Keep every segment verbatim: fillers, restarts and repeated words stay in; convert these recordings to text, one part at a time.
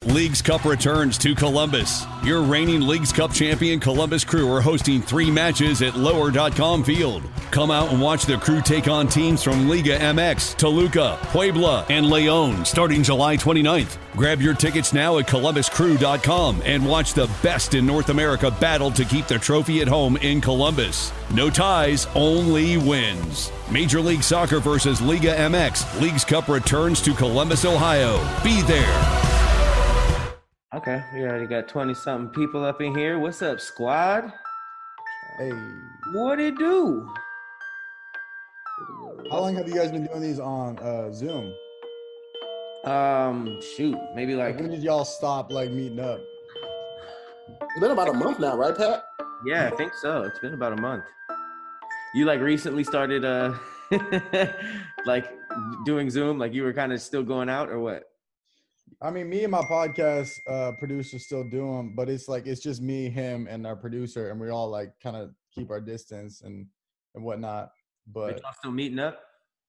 Leagues Cup returns to Columbus. Your reigning Leagues Cup champion Columbus Crew are hosting three matches at lower dot com Field. Come out and watch the Crew take on teams from Liga M X, Toluca, Puebla, and Leon starting July twenty-ninth. Grab your tickets now at columbus crew dot com and watch the best in North America battle to keep the trophy at home in Columbus. No ties, only wins. Major League Soccer versus Liga M X. Leagues Cup returns to Columbus, Ohio. Be there. Okay, we already got twenty-something people up in here. What's up, squad? Hey. What it do? How long have you guys been doing these on uh, Zoom? Um, shoot, maybe like... When did y'all stop, like, meeting up? It's been about a month now, right, Pat? Yeah, I think so. It's been about a month. You, like, recently started, uh, like, doing Zoom? Like, you were kind of still going out, or what? I mean, me and my podcast uh, producer still do them, but it's like it's just me, him, and our producer, and we all like kind of keep our distance and and whatnot. But, but y'all still meeting up?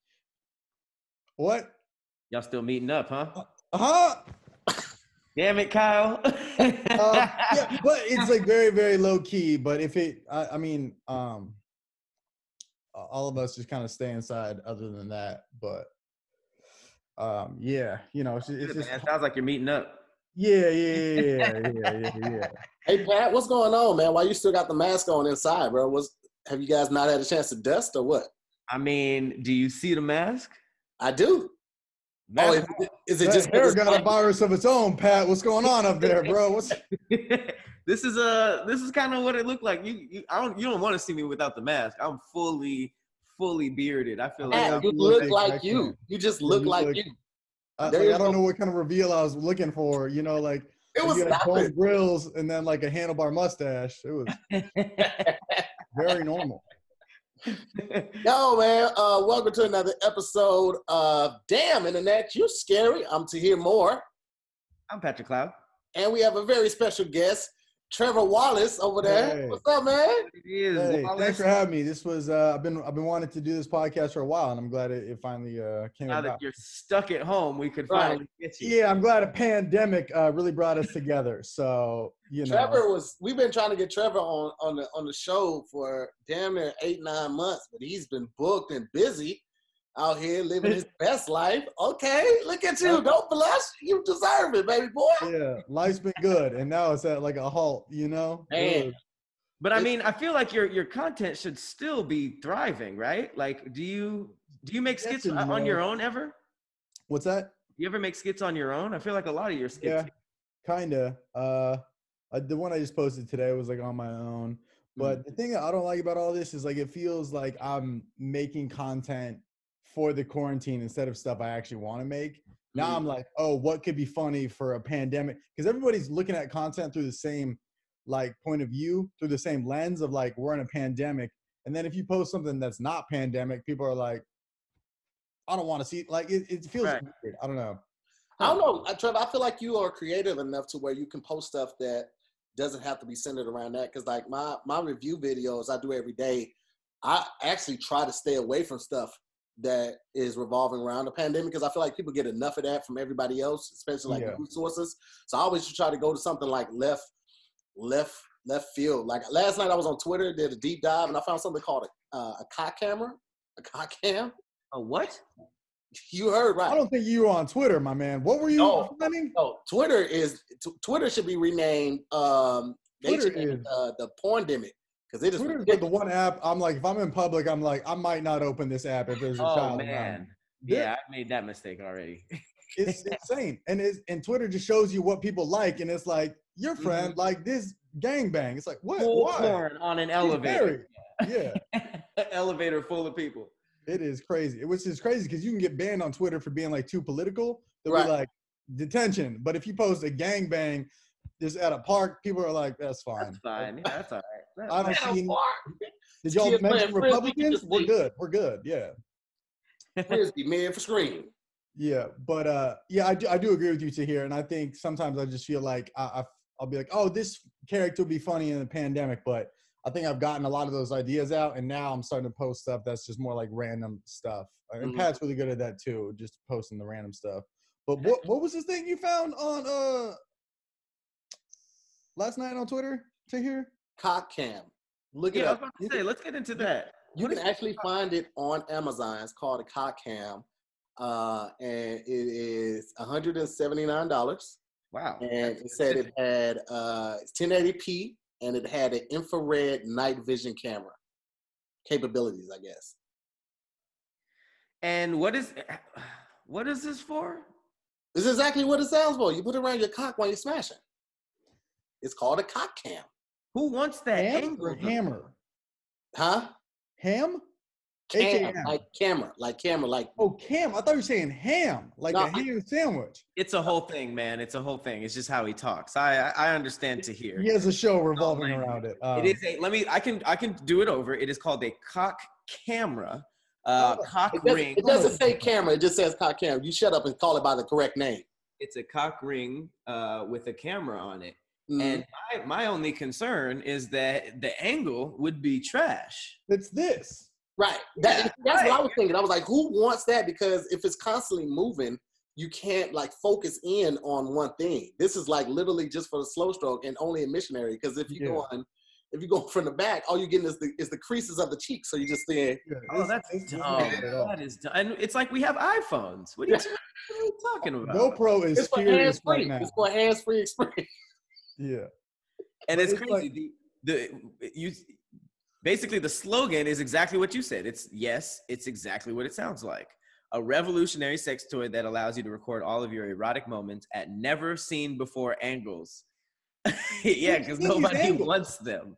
What? Y'all still meeting up, huh? Uh huh. Damn it, Kyle. uh, yeah, but it's like very, very low key. But if it, I, I mean, um, all of us just kind of stay inside. Other than that, but. Um, yeah, you know, it's, it's just. It sounds like you're meeting up. Yeah, yeah, yeah, yeah, yeah, yeah, yeah. Hey, Pat, what's going on, man? Why you still got the mask on inside, bro? Was have you guys not had a chance to dust or what? I mean, do you see the mask? I do. Mask. Oh, is it, is it That just hair got a virus of its own, Pat? What's going on up there, bro? What's this is a this is kind of what it looked like. You, you I don't you don't want to see me without the mask. I'm fully. fully bearded. I feel like Pat, I'm you look like you. You just look you like look, you. I, like, I don't know what kind of reveal I was looking for. You know, like it was you had nothing. bone grills and then like a handlebar mustache. It was very normal. Yo, man. Uh, welcome to another episode of Damn Internet. You're scary. I'm to hear more. I'm Patrick Cloud. And we have a very special guest, Trevor Wallace over there. Hey. What's up, man? It is. Hey, Wallace. thanks for having me. This was uh, I've been I've been wanting to do this podcast for a while, and I'm glad it, it finally uh, came Now about. that you're stuck at home, we could Right. finally get you. Yeah, I'm glad a pandemic uh, really brought us together. So you know, Trevor was. We've been trying to get Trevor on on the on the show for damn near eight nine months, but he's been booked and busy out here living his best life. Okay, look at you. Don't blush. You deserve it, baby boy. yeah, life's been good, and now it's at like a halt. You know, Man. But I mean, I feel like your your content should still be thriving, right? Like, do you do you make Yes skits and on no. your own ever? What's that? You ever make skits on your own? I feel like a lot of your skits. Yeah, kinda. Uh, I, the one I just posted today was like on my own. But the thing that I don't like about all this is like it feels like I'm making content for the quarantine instead of stuff I actually want to make. Now I'm like, oh, what could be funny for a pandemic? Because everybody's looking at content through the same like point of view, through the same lens of like we're in a pandemic. And then if you post something that's not pandemic, people are like, I don't want to see. Like it, it feels Right. weird. I don't know. I don't know, uh, Trevor. I feel like you are creative enough to where you can post stuff that doesn't have to be centered around that. Because like my my review videos I do every day, I actually try to stay away from stuff that is revolving around the pandemic because I feel like people get enough of that from everybody else, especially like Yeah. news sources. So I always try to go to something like left, left, left field. Like last night I was on Twitter, did a deep dive, and I found something called a, uh, a cock camera, a cock cam. A what? You heard right. I don't think you were on Twitter, my man. What were you No. finding? No, Twitter is t- Twitter should be renamed. Um, they Twitter should name it, is- uh, the porndemic because it is. Twitter is like the one app I'm like, if I'm in public, I'm like, I might not open this app if there's a Oh child man, around. yeah, I made that mistake already. It's insane. And it's, and Twitter just shows you what people like, and it's like, your friend like this gangbang. It's like, what? Full Why? porn on an He's elevator. married. Yeah, An elevator full of people. it is crazy. Which is crazy because you can get banned on Twitter for being like too political. They'll Right. be like, detention. But if you post a gangbang just at a park, people are like, that's fine. That's fine. Yeah, that's all right. I don't Man, see. Mark, Did y'all Kids mention playing frisbee, Republicans? just We're leave. good. We're good. Yeah. Frisbee, man for screen. Yeah, but uh, yeah, I do, I do agree with you, Tahir, and I think sometimes I just feel like I, I, I'll be like, oh, this character would be funny in the pandemic, but I think I've gotten a lot of those ideas out, and now I'm starting to post stuff that's just more like random stuff. And Mhm. Pat's really good at that too, just posting the random stuff. But what what was this thing you found on uh last night on Twitter to hear? Cock cam. Look Yeah, it I was up. about to You say, can, let's get into that. you What can is- actually find it on Amazon. It's called a cock cam. Uh, and it is one hundred seventy-nine dollars. Wow. And it said it had uh, ten eighty p and it had an infrared night vision camera capabilities, I guess. And what is what is this for? This is exactly what it sounds for. You put it around your cock while you're smashing. It's called a cock cam. Who wants that Ham angle? or hammer? Huh? Ham? Cam, H A M. like camera, like camera, like Oh, cam. I thought you were saying ham, like No, a ham sandwich. It's a whole thing, man. It's a whole thing. It's just how he talks. I I, I understand to hear. He has a show revolving Oh, around it. Um, It is a. Let me. I can. I can do it over. It is called a cock camera. Uh, Oh, cock it doesn't, ring. it doesn't say camera, it just says cock cam. You shut up and call it by the correct name. It's a cock ring uh, with a camera on it. Mhm. And my, my only concern is that the angle would be trash. It's this. Right. That, that's right. what I was thinking. I was like, who wants that? Because if it's constantly moving, you can't like focus in on one thing. This is like literally just for the slow stroke and only a missionary. Because if you Yeah. go on, if you go from the back, all you're getting is the is the creases of the cheeks. So you just saying, Yeah, Oh, this- that's this- this is dumb. not good at all. That is dumb. And it's like we have iPhones. What are you, what are you talking about? GoPro is it's for serious hands free. right now. It's for hands free experience. Yeah. And But it's it's crazy. the the you basically the slogan is exactly what you said. It's yes, it's exactly what it sounds like. A revolutionary sex toy that allows you to record all of your erotic moments at never seen before angles. Yeah, because These nobody angles. wants them.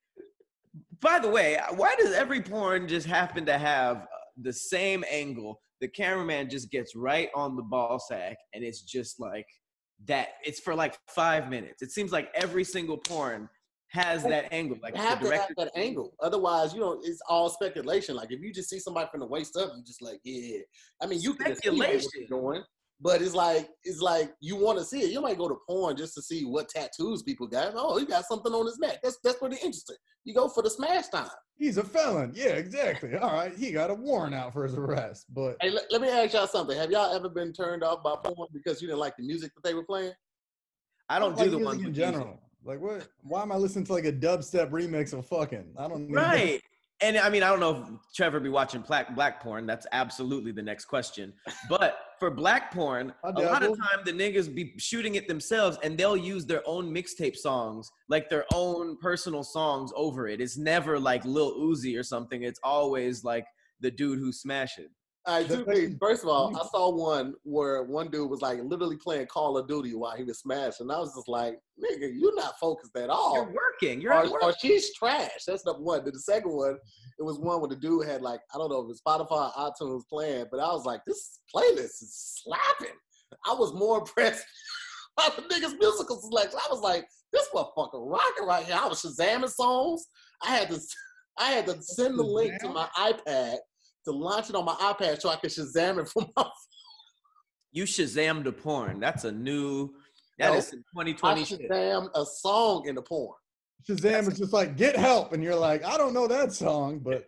By the way, why does every porn just happen to have the same angle? The cameraman just gets right on the ball sack, and it's just like that. It's for like five minutes. It seems like every single porn has that angle. Like You have the to have director, that angle. Otherwise, you know, it's all speculation. Like if you just see somebody from the waist up, you just like, yeah. I mean, you can just see what Speculation. you're doing, but it's like it's like you want to see it. You might go to porn just to see what tattoos people got. Oh, he got something on his neck. That's that's pretty interesting. You go for the smash time. He's a felon. Yeah, exactly. All right. He got a warrant out for his arrest. But Hey, let, let me ask y'all something. Have y'all ever been turned off by porn because you didn't like the music that they were playing? I don't like do the music ones in with general. music. Like what? Why am I listening to like a dubstep remix of fucking? I don't need Right. And I mean, I don't know if Trevor be watching black black porn. That's absolutely the next question. But for black porn, I a lot dabble. of time the niggas be shooting it themselves, and they'll use their own mixtape songs, like their own personal songs over it. It's never like Lil Uzi or something. It's always like the dude who's smashing. All right, two That's things. First of all, actually- I saw one where one dude was like literally playing Call of Duty while he was smashing. I was just like, nigga, you're not focused at all. You're working. You're or, at work. or she's trash. That's number one. Then the second one, it was one where the dude had like, I don't know if it's Spotify or iTunes playing, but I was like, this playlist is slapping. I was more impressed by the nigga's musical selection. I was like, this motherfucker rocking right here. I was Shazamming songs. I had to I had to send the link to my iPad to launch it on my iPad so I could Shazam it from my You Shazammed a porn. That's a new. That No. is some twenty I twenty shit. Shazam a song in the porn. Shazam is just like, get help. And you're like, I don't know that song, but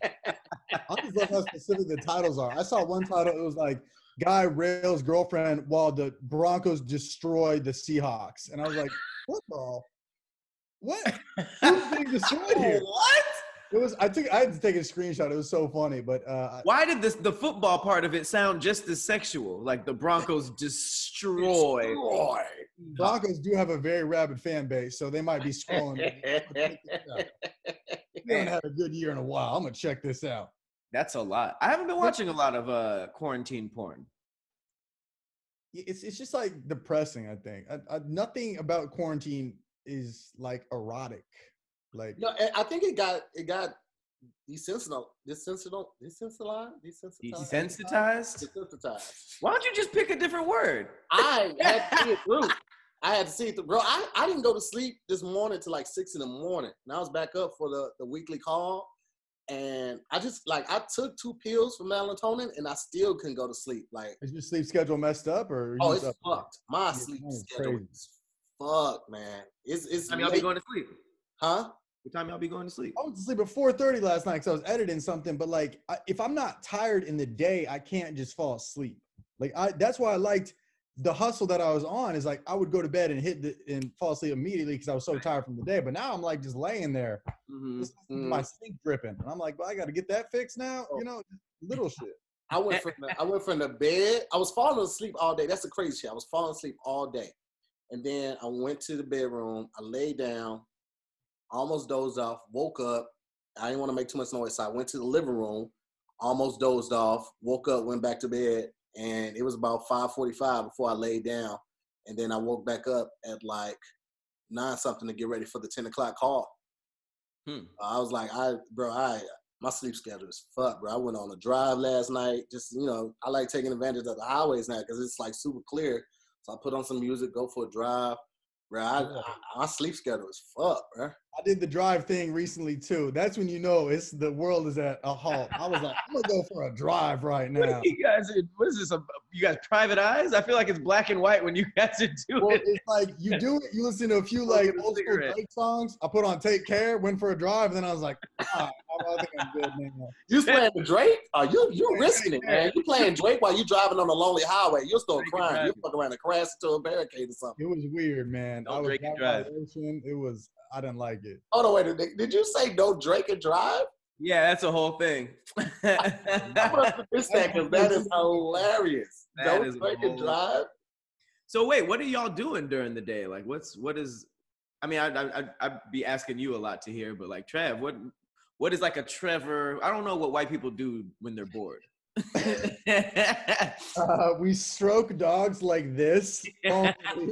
I just love how specific the titles are. I saw one title, it was like, guy rails girlfriend while the Broncos destroy the Seahawks. And I was like, what the? What? Who's getting destroyed here? What? It was, I took, I had to take a screenshot. It was so funny, but uh, Why did this the football part of it sound just as sexual? Like the Broncos destroy. Destroy. Broncos do have a very rabid fan base, so they might be scrolling. We haven't had a good year in a while. I'm gonna check this out. That's a lot. I haven't been watching a lot of uh quarantine porn. It's it's just like depressing. I think I, I, nothing about quarantine is like erotic. Like No, I- I think it got it got desensitized, desensitized, desensitized, desensitized, Desensitized? desensitized. Why don't you just pick a different word? I had to see it through. I had to see it through. Bro, I, I didn't go to sleep this morning till like six in the morning. And I was back up for the, the weekly call. And I just, like, I took two pills for melatonin and I still couldn't go to sleep. Like, is your sleep schedule messed up or? are you oh, it's just up? fucked. My Yeah, sleep that is schedule crazy. is fucked, man. It's, it's What time y'all be late. going to sleep? Huh? What time y'all be going to sleep? I went to sleep at four thirty last night because I was editing something. But like, I, if I'm not tired in the day, I can't just fall asleep. Like I, that's why I liked the hustle that I was on is like I would go to bed and hit the, and fall asleep immediately because I was so tired from the day. But now I'm like just laying there, Mm-hmm. just Mm-hmm. my sink dripping, and I'm like, well, I got to get that fixed now. You know, little shit. I went from the, I went from the bed. I was falling asleep all day. That's the crazy shit. I was falling asleep all day, and then I went to the bedroom. I laid down, almost dozed off. Woke up. I didn't want to make too much noise, so I went to the living room. Almost dozed off. Woke up. Went back to bed, and it was about five forty-five before I laid down. And then I woke back up at like nine something to get ready for the ten o'clock call. Hmm. I was like, I bro, I. My sleep schedule is fucked, bro. I went on a drive last night. Just, you know, I like taking advantage of the highways now because it's like super clear. So I put on some music, go for a drive. Bro, I, I, my sleep schedule is fucked, bro. I did the drive thing recently too. That's when you know it's the world is at a halt. I was like, I'm gonna go for a drive right What now. are you guys? What is this? A, you guys private eyes? I feel like it's black and white when you guys are doing Well, it. it's like you do it. You listen to a few like Smoking a old school cigarette. Drake songs. I put on "Take Care," went for a drive, and then I was like, ah, I think I'm good now. You playing the Drake? Oh, you you risking it, man. You playing Drake while you driving on a lonely highway. You'll start Drake crying. and You fuck around and crash into a barricade or something. It was weird, man. Don't I was drink and driving by drive. the ocean. It was. I didn't like it. Oh no, wait. Did, did you say no Drake and drive? Yeah, that's a whole thing. I must have missed that because that is hilarious. That No is a Drake and whole- drive. So wait, what are y'all doing during the day? Like, what's what is? I mean, I I I'd, I'd be asking you a lot to hear, but like Trev, what what is like a Trevor? I don't know what white people do when they're bored. Uh, we stroke dogs like this. only.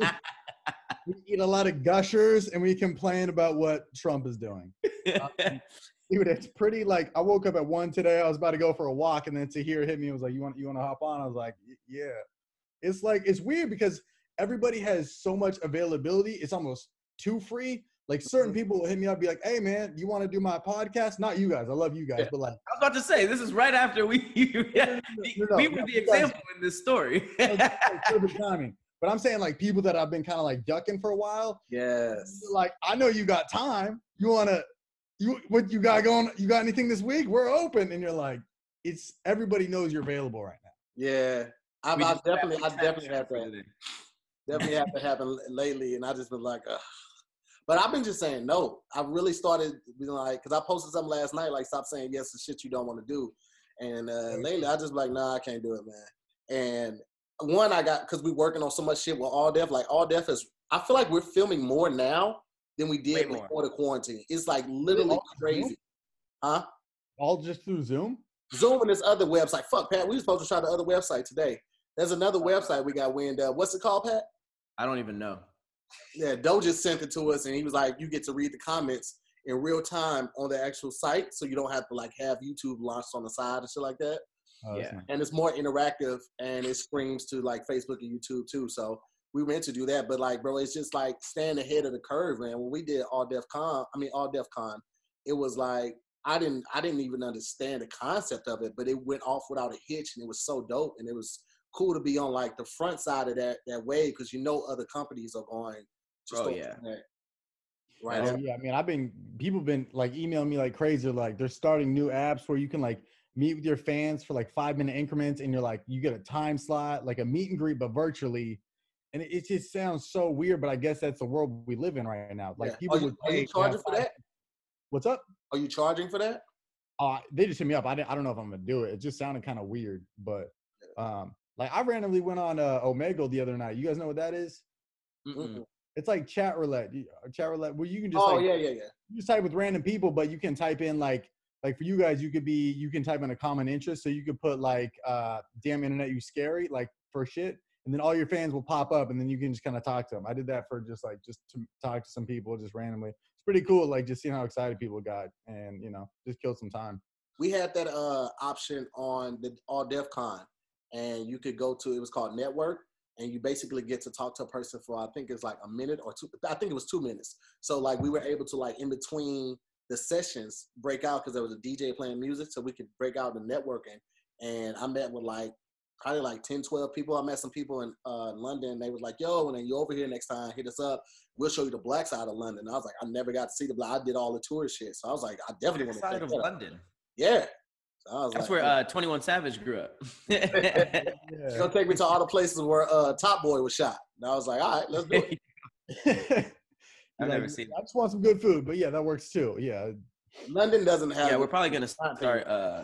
We eat a lot of gushers, and we complain about what Trump is doing. Um, dude, it's pretty. Like I woke up at one today. I was about to go for a walk, and then Tahir hit me. It was like, "You want you want to hop on?" I was like, "Y- "Yeah." It's like it's weird because everybody has so much availability. It's almost too free. Like certain people will hit me up, be like, "Hey, man, you want to do my podcast?" Not you guys. I love you guys, Yeah. but like, I was about to say this is right after we yeah, no, no, we no, were the you guys- example in this story. perfect timing. But I'm saying like people that I've been kind of like ducking for a while. Yes. Like I know you got time. You wanna, you what you got going? You got anything this week? We're open, and you're like, it's everybody knows you're available right now. Yeah. I've, We I've just definitely, I tapped definitely in had for that. today. Definitely had to happen l- lately, and I just been like, ugh. But I've been just saying no. I really started being like, because I posted something last night, like, stop saying yes to shit you don't want to do. And uh, lately, I just be like, nah, I can't do it, man. And one, I got, because we working on so much shit with All Def. Like, All Def is, I feel like we're filming more now than we did Way more. before the quarantine. It's like literally all crazy. Huh? All just through Zoom. Zoom and this other website. Fuck, Pat, we were supposed to try the other website today. There's another website we got wind up. What's it called, Pat? I don't even know. Yeah, Doe just sent it to us, and he was like, you get to read the comments in real time on the actual site, so you don't have to, like, have YouTube launched on the side and shit like that. Oh, that's Yeah. nice. And it's more interactive, and it streams to, like, Facebook and YouTube, too. So we went to do that. But, like, bro, it's just, like, staying ahead of the curve, man. When we did All Def Con, I mean, All Def Con, it was, like, I didn't, I didn't even understand the concept of it, but it went off without a hitch, and it was so dope, and it was cool to be on, like, the front side of that, that wave, because you know other companies are going to Oh, start yeah. that. Right. Oh, yeah, I mean, I've been people been like emailing me like crazy. Like they're starting new apps where you can like meet with your fans for like five minute increments, and you're like you get a time slot, like a meet and greet, but virtually. And it, it just sounds so weird, but I guess that's the world we live in right now. Like Yeah. people Are you, would are pay you to have charging for five- that? What's up? Are you charging for that? Uh, they just hit me up. I didn't, I don't know if I'm gonna do it. It just sounded kind of weird, but um, like I randomly went on uh, Omegle the other night. You guys know what that is? Mm-mm. It's like chat roulette. You- uh, Chat roulette where you can just Oh like, yeah, yeah, yeah. you just type with random people, but you can type in like like for you guys, you could be you can type in a common interest. So you could put like uh damn internet you scary, like for shit, and then all your fans will pop up and then you can just kind of talk to them. I did that for just like just to talk to some people just randomly. It's pretty cool, like just seeing how excited people got and you know, just killed some time. We had that uh option on the All Def Con, and you could go to, it was called Network, and you basically get to talk to a person for, I think it's like a minute or two. I think it was two minutes. So like we were able to like in between the sessions break out, because there was a D J playing music, so we could break out the networking. And I met with like probably like ten, twelve people. I met some people in uh, London. They was like, yo, when you're over here next time, hit us up. We'll show you the black side of London. I was like, I never got to see the black. I did all the tourist shit. So I was like, I definitely want to Side check of that out. London. Yeah. So I was That's like, where uh, twenty-one Savage grew up. Yeah. It's gonna take me to all the places where uh, Top Boy was shot. And I was like, all right, let's do it. I've Like, never seen I just want some good food, but yeah, that works too. Yeah. London doesn't have. Yeah, we're probably gonna start. Uh,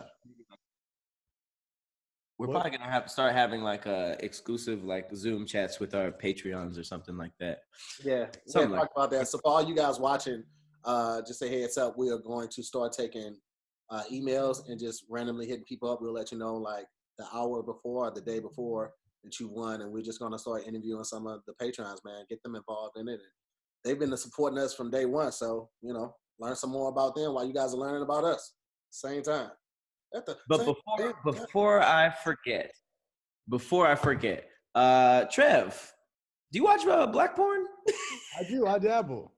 we're What? probably gonna have start having like uh exclusive like Zoom chats with our Patreons or something like that. Yeah, Something yeah, like talk about that. So for all you guys watching, uh, just a heads up, we are going to start taking uh, emails and just randomly hitting people up. We'll let you know like the hour before or the day before that you won, and we're just gonna start interviewing some of the patrons, man. Get them involved in it. And they've been supporting us from day one, so you know, learn some more about them while you guys are learning about us. Same time. At the But same before damn time. before I forget, before I forget, uh, Trev, do you watch uh, black porn? I do. I dabble.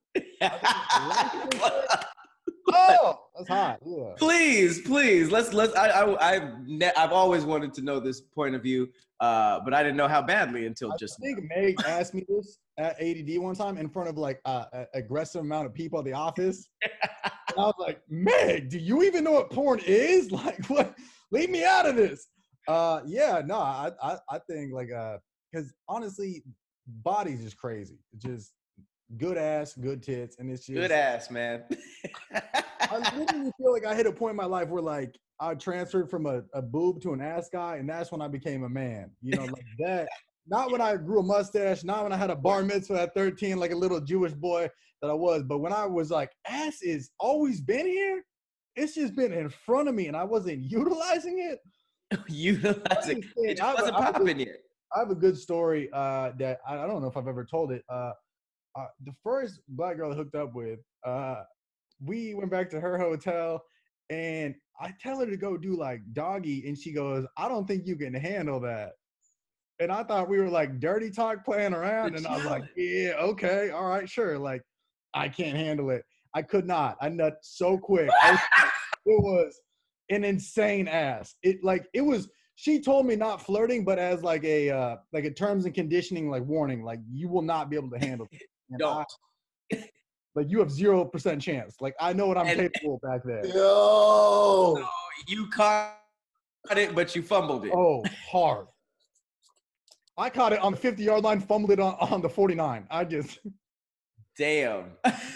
Oh, that's hot. Yeah. Please, please, let's let's. I I I've ne- I've always wanted to know this point of view, uh, but I didn't know how badly until I just think Meg asked me this at A D D one time in front of like uh, an aggressive amount of people at the office. And I was like, Meg, do you even know what porn is? Like, what? Leave me out of this. Uh, yeah, no, I I, I think like uh, because honestly, body's just crazy. It's just good ass, good tits, and it's just good ass, man. I literally feel like I hit a point in my life where like I transferred from a, a boob to an ass guy, and that's when I became a man. You know, like that. Not when I grew a mustache, not when I had a bar mitzvah at thirteen, like a little Jewish boy that I was, but when I was like, ass is always been here. It's just been in front of me, and I wasn't utilizing it. Utilizing it just wasn't popping yet. I have a good story uh, that I, I don't know if I've ever told it. Uh, uh, the first black girl I hooked up with, uh, we went back to her hotel, and I tell her to go do like doggy, and she goes, I don't think you can handle that. And I thought we were like dirty talk playing around, and I was like, yeah, okay, all right, sure. Like, I can't handle it. I could not. I nut so quick. I, it was an insane ass. It like it was. She told me not flirting, but as like a uh, like a terms and conditioning like warning, like you will not be able to handle it. And Don't. I, like you have zero percent chance. Like I know what I'm And- capable of back there. Yo. So you caught it, but you fumbled it. Oh, hard. I caught it on the fifty yard line, fumbled it on, on the forty-nine. I just Damn.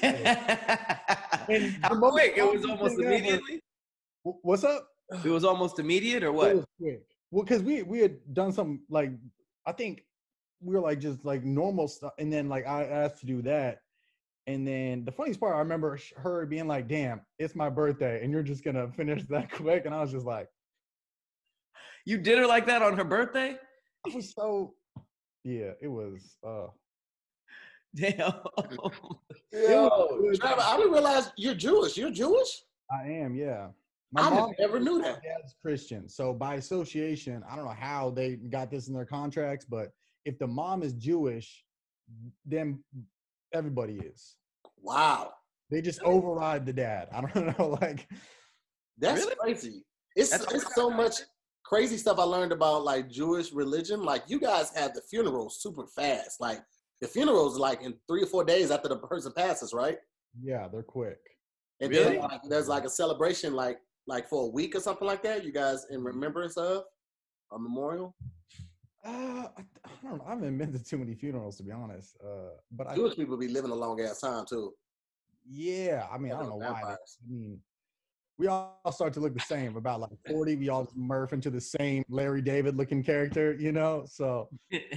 And How the most quick? It was awesome almost thing ever- immediately. what's up? It was almost immediate, or It what? was quick. Well, because we we had done some like I think we were like just like normal stuff, and then like I asked to do that, and then the funniest part I remember sh- her being like, "Damn, it's my birthday, and you're just gonna finish that quick," and I was just like, You did her like that on her birthday? I was so yeah, it was. uh Damn. Yo, Trevor, I didn't realize you're Jewish. You're Jewish? I am, yeah. My I mom never knew my that. dad's Christian, so by association, I don't know how they got this in their contracts, but if the mom is Jewish, then everybody is. Wow. They just override the dad. I don't know, like That's Really? crazy. It's That's it's so much crazy stuff I learned about like Jewish religion. Like you guys have the funerals super fast. Like the funerals like in three or four days after the person passes, right? yeah, they're quick. And Really? then like, there's like a celebration like like for a week or something like that. You guys in remembrance of a memorial. Uh, I, I don't know. I haven't been to too many funerals to be honest. Uh, but I Jewish people be living a long ass time too. yeah, I mean I don't know why. Vampires. I mean, we all start to look the same. About like forty, we all just morph into the same Larry David looking character, you know. So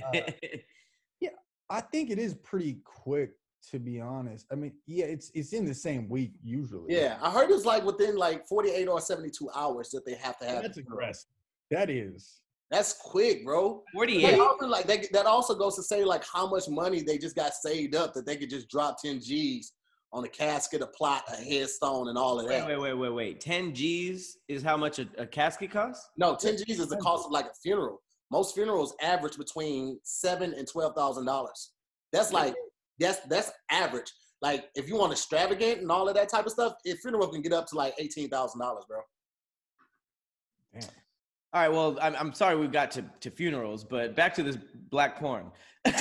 I think it is pretty quick, to be honest. I mean, yeah, it's it's in the same week usually. Yeah, I heard it's like within like forty-eight or seventy-two hours that they have to have. That's the funeral. aggressive. That is. That's quick, bro. But forty-eight. also, like they, that also goes to say like how much money they just got saved up that they could just drop ten G's on a casket, a plot, a headstone, and all of Wait, that. wait, wait, wait, wait. ten G's is how much a, a casket costs? No, ten G's is the cost of like a funeral. Most funerals average between seven and twelve thousand dollars. That's like that's that's average. Like if you want extravagant and all of that type of stuff, a funeral can get up to like eighteen thousand dollars, bro. Damn. All right, well, I'm, I'm sorry we got to, to funerals, but back to this black porn.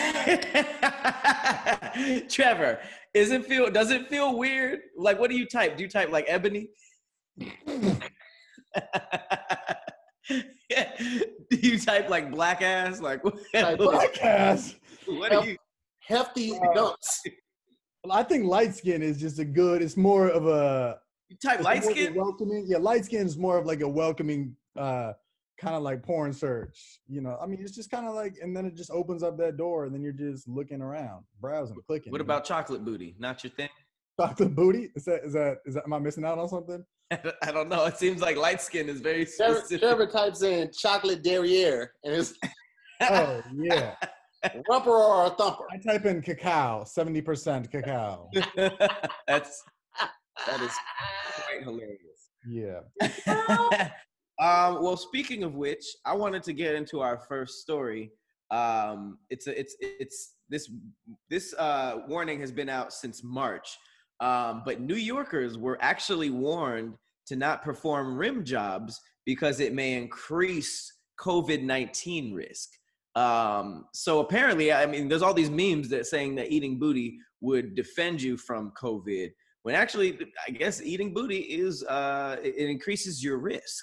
Trevor, is it feel, does it feel weird? Like, what do you type? Do you type like ebony? Yeah. Do you type like black ass? Like what? Like, Black ass. What are you? Hefty Uh, dunks. Well, I think light skin is just a good. It's more of a You type it's light more of a skin? welcoming. Yeah, light skin is more of like a welcoming, uh, kind of like porn search. You know, I mean, it's just kind of like, and then it just opens up that door, and then you're just looking around, browsing, clicking. What you about chocolate booty? Not your thing? know? chocolate booty? Is that is that is that? Am I missing out on something? I don't know. It seems like light skin is very Trevor, specific. Trevor types in chocolate derriere, and it's Oh yeah. rumper or a thumper. I type in cacao, seventy percent cacao. That's that is quite hilarious. Yeah. um, well, speaking of which, I wanted to get into our first story. Um, it's a, it's it's this this uh, warning has been out since March, um, but New Yorkers were actually warned to not perform rim jobs because it may increase COVID nineteen risk. Um, so apparently, I mean, there's all these memes that saying that eating booty would defend you from COVID, when actually, I guess eating booty is uh, it increases your risk.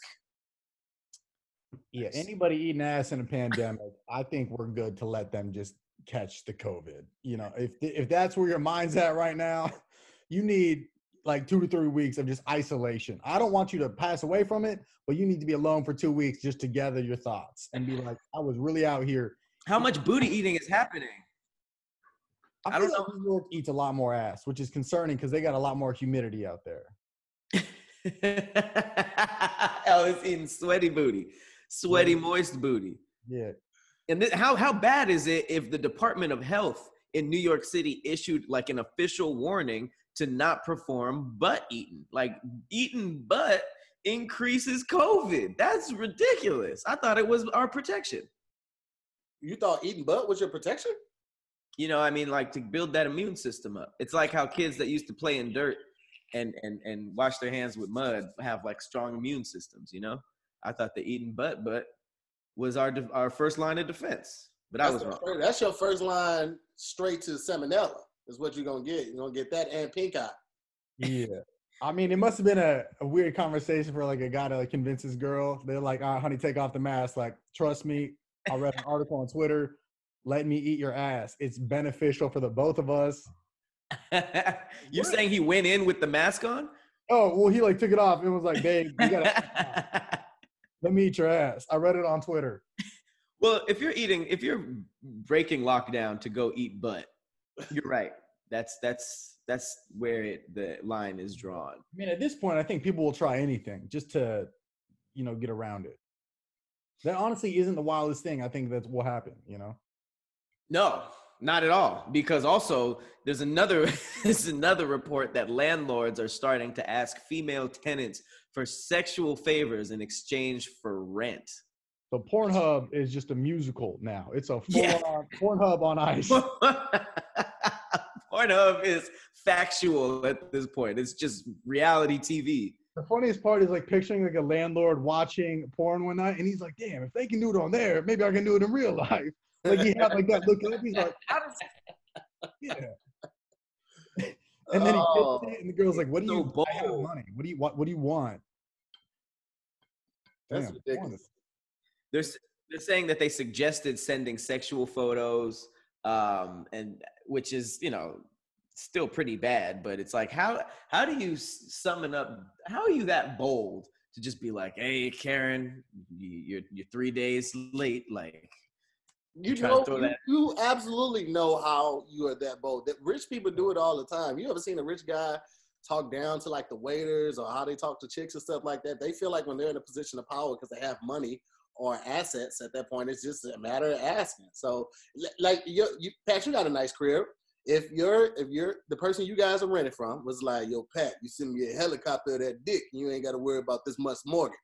Yeah, anybody eating ass in a pandemic, I think we're good to let them just catch the COVID. You know, if if that's where your mind's at right now, you need like two to three weeks of just isolation. I don't want you to pass away from it, but you need to be alone for two weeks just to gather your thoughts and be like, I was really out here. How much booty eating is happening? I, I don't feel like New York eats a lot more ass, which is concerning because they got a lot more humidity out there. Oh, it's eating sweaty booty, sweaty, moist booty. Yeah. And this, how how bad is it if the Department of Health in New York City issued like an official warning to not perform butt eating? Like eating butt increases COVID. That's ridiculous. I thought it was our protection. You thought eating butt was your protection? You know, I mean, like to build that immune system up. It's like how kids that used to play in dirt and and and wash their hands with mud have like strong immune systems. You know, I thought the eating butt butt was our de- our first line of defense, but I was wrong. First, that's your first line straight to salmonella. Is what you're gonna get. You're gonna get that and pink eye. Yeah. I mean, it must have been a, a weird conversation for like a guy to like convince his girl. They're like, all right, honey, take off the mask. Like, trust me. I read an article on Twitter. Let me eat your ass. It's beneficial for the both of us. You're What? saying he went in with the mask on? Oh, well, he like took it off and was like, babe, you gotta let me eat your ass. I read it on Twitter. Well, if you're eating, if you're breaking lockdown to go eat butt, you're right. That's that's that's where it, the line is drawn. I mean, at this point, I think people will try anything just to, you know, get around it. That honestly isn't the wildest thing. I think that will happen, you know? No, not at all. Because also there's another there's another report that landlords are starting to ask female tenants for sexual favors in exchange for rent. So Pornhub is just a musical now. It's a full Yeah. on Pornhub on ice. Pornhub is factual at this point. It's just reality T V. The funniest part is like picturing like a landlord watching porn one night, and he's like, "Damn, if they can do it on there, maybe I can do it in real life." Like he had like that look up. He's like, "How does?" Yeah. And then he Oh, gets it, and the girl's like, "What do so you? I have bold. money. What do you want? What do you want?" That's Damn, ridiculous. They're, they're saying that they suggested sending sexual photos, um, and which is, you know, still pretty bad, but it's like, how how do you summon up, how are you that bold to just be like, hey, Karen, you- you're, you're three days late, like, You trying know, to throw you, that- you absolutely know how you are that bold. That rich people do it all the time. You ever seen a rich guy talk down to like the waiters or how they talk to chicks and stuff like that? They feel like when they're in a position of power because they have money or assets at that point, it's just a matter of asking. So, li- like, you, you, Pat, you got a nice crib. If you're, if you're the person you guys are renting from was like, yo, Pat, you send me a helicopter of that dick, you ain't got to worry about this much mortgage.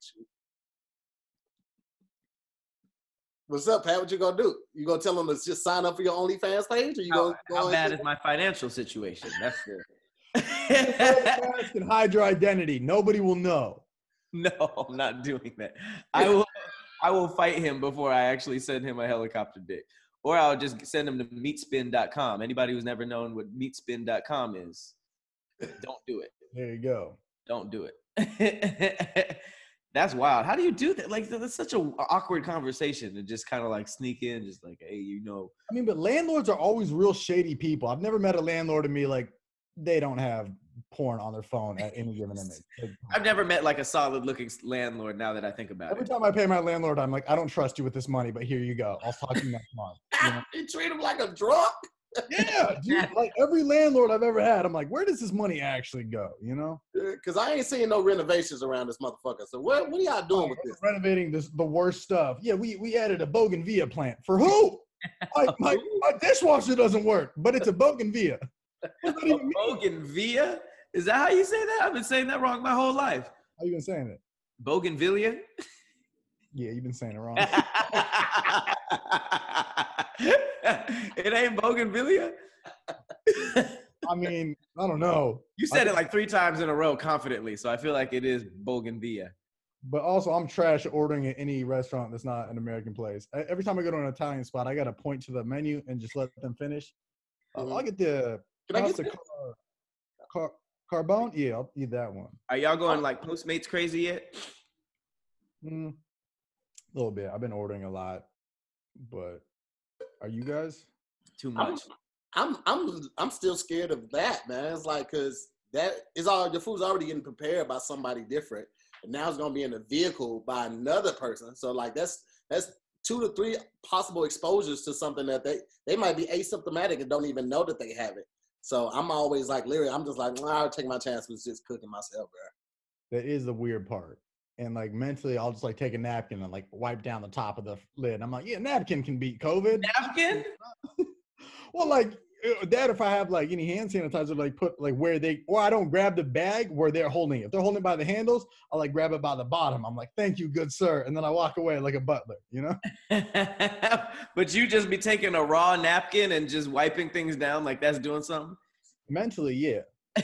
What's up, Pat? What you gonna do? You gonna tell them to just sign up for your OnlyFans page, or you how, gonna go how and- bad is my financial situation? That's good. mask and hide your identity. Nobody will know. No, I'm not doing that. I will I will fight him before I actually send him a helicopter dick. Or I'll just send him to meatspin dot com. Anybody who's never known what meatspin dot com is, don't do it. There you go. Don't do it. That's wild. How do you do that? Like, that's such an awkward conversation to just kind of like sneak in, just like, hey, you know. I mean, but landlords are always real shady people. I've never met a landlord to me like they don't have porn on their phone at any given image. I've never met like a solid looking landlord now that I think about Every it. time I pay my landlord, I'm like, I don't trust you with this money, but here you go. I'll talk to you next month. You know? You treat him like a drunk. Yeah, dude. Like every landlord I've ever had, I'm like, where does this money actually go? You know? Because I ain't seeing no renovations around this motherfucker. So what, what are y'all doing with this? Renovating this the worst stuff. Yeah, we we added a Bougainvillea plant. For who? my, my, my dishwasher doesn't work, but it's a Bougainvillea. What does that even mean? Bougainvillea? Is that how you say that? I've been saying that wrong my whole life. How you been saying it? Bougainvillea? Yeah, you've been saying it wrong. It ain't Bougainvillea? I mean, I don't know. You said I, it like three times in a row confidently, so I feel like it is Bougainvillea. But also, I'm trash at ordering at any restaurant that's not an American place. I, every time I go to an Italian spot, I got to point to the menu and just let them finish. Uh, Mhm. I'll get the, Can I get the the- car, car, carbone. Yeah, I'll eat that one. Are y'all going like Postmates crazy yet? Mm, a little bit. I've been ordering a lot, but are you guys? Too I'm, much. I'm I'm I'm still scared of that, man. It's like because that is all your food's already getting prepared by somebody different, and now it's gonna be in a vehicle by another person. So like that's that's two to three possible exposures to something that they they might be asymptomatic and don't even know that they have it. So I'm always like Larry. I'm just like, nah, I'll take my chance with just cooking myself, bro. That is the weird part. And like mentally, I'll just like take a napkin and like wipe down the top of the lid. I'm like, yeah, napkin can beat COVID. Napkin? Well, like uh, that, if I have like any hand sanitizer, like put like where they, or I don't grab the bag where they're holding it. If they're holding it by the handles, I'll like grab it by the bottom. I'm like, thank you, good sir. And then I walk away like a butler, you know? But you just be taking a raw napkin and just wiping things down like that's doing something? Mentally, yeah.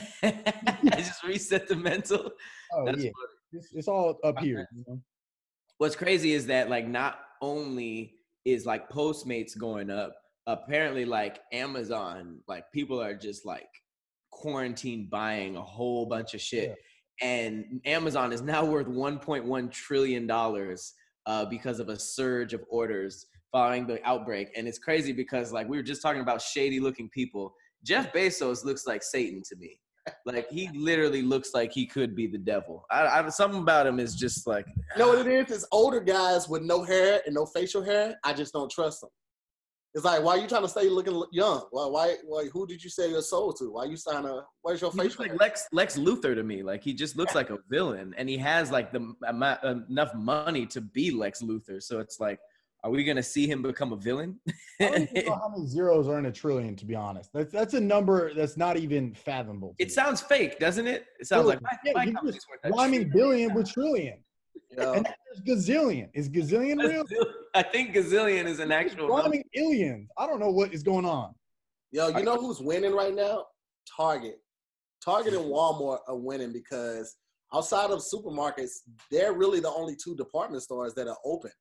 I just reset the mental. Oh, That's yeah. funny. It's, it's all up here, you know? What's crazy is that like not only is like Postmates going up, apparently like Amazon, like people are just like quarantine buying a whole bunch of shit. Yeah. And Amazon is now worth one point one trillion dollars uh, because of a surge of orders following the outbreak. And it's crazy because like we were just talking about shady looking people. Jeff Bezos looks like Satan to me. Like he literally looks like he could be the devil. I, I something about him is just like. You know what it is? It's older guys with no hair and no facial hair. I just don't trust them. It's like, why are you trying to stay looking young? Why, why, why who did you sell your soul to? Why you trying to, where's your He facial looks like hair? Lex Lex Luthor to me. Like he just looks like a villain, and he has like the amount, enough money to be Lex Luthor. So it's like, are we gonna see him become a villain? I don't even know how many zeros are in a trillion, to be honest. That's that's a number that's not even fathomable. It sounds fake, doesn't it? It sounds like my, yeah, my you company's just worth a rhyming trillion. billion with trillion. Yeah. And then there's gazillion. Is gazillion real? I think gazillion is an actual number. Rhyming illions. I don't know what is going on. Yo, you know who's winning right now? Target. Target and Walmart are winning because outside of supermarkets, they're really the only two department stores that are open.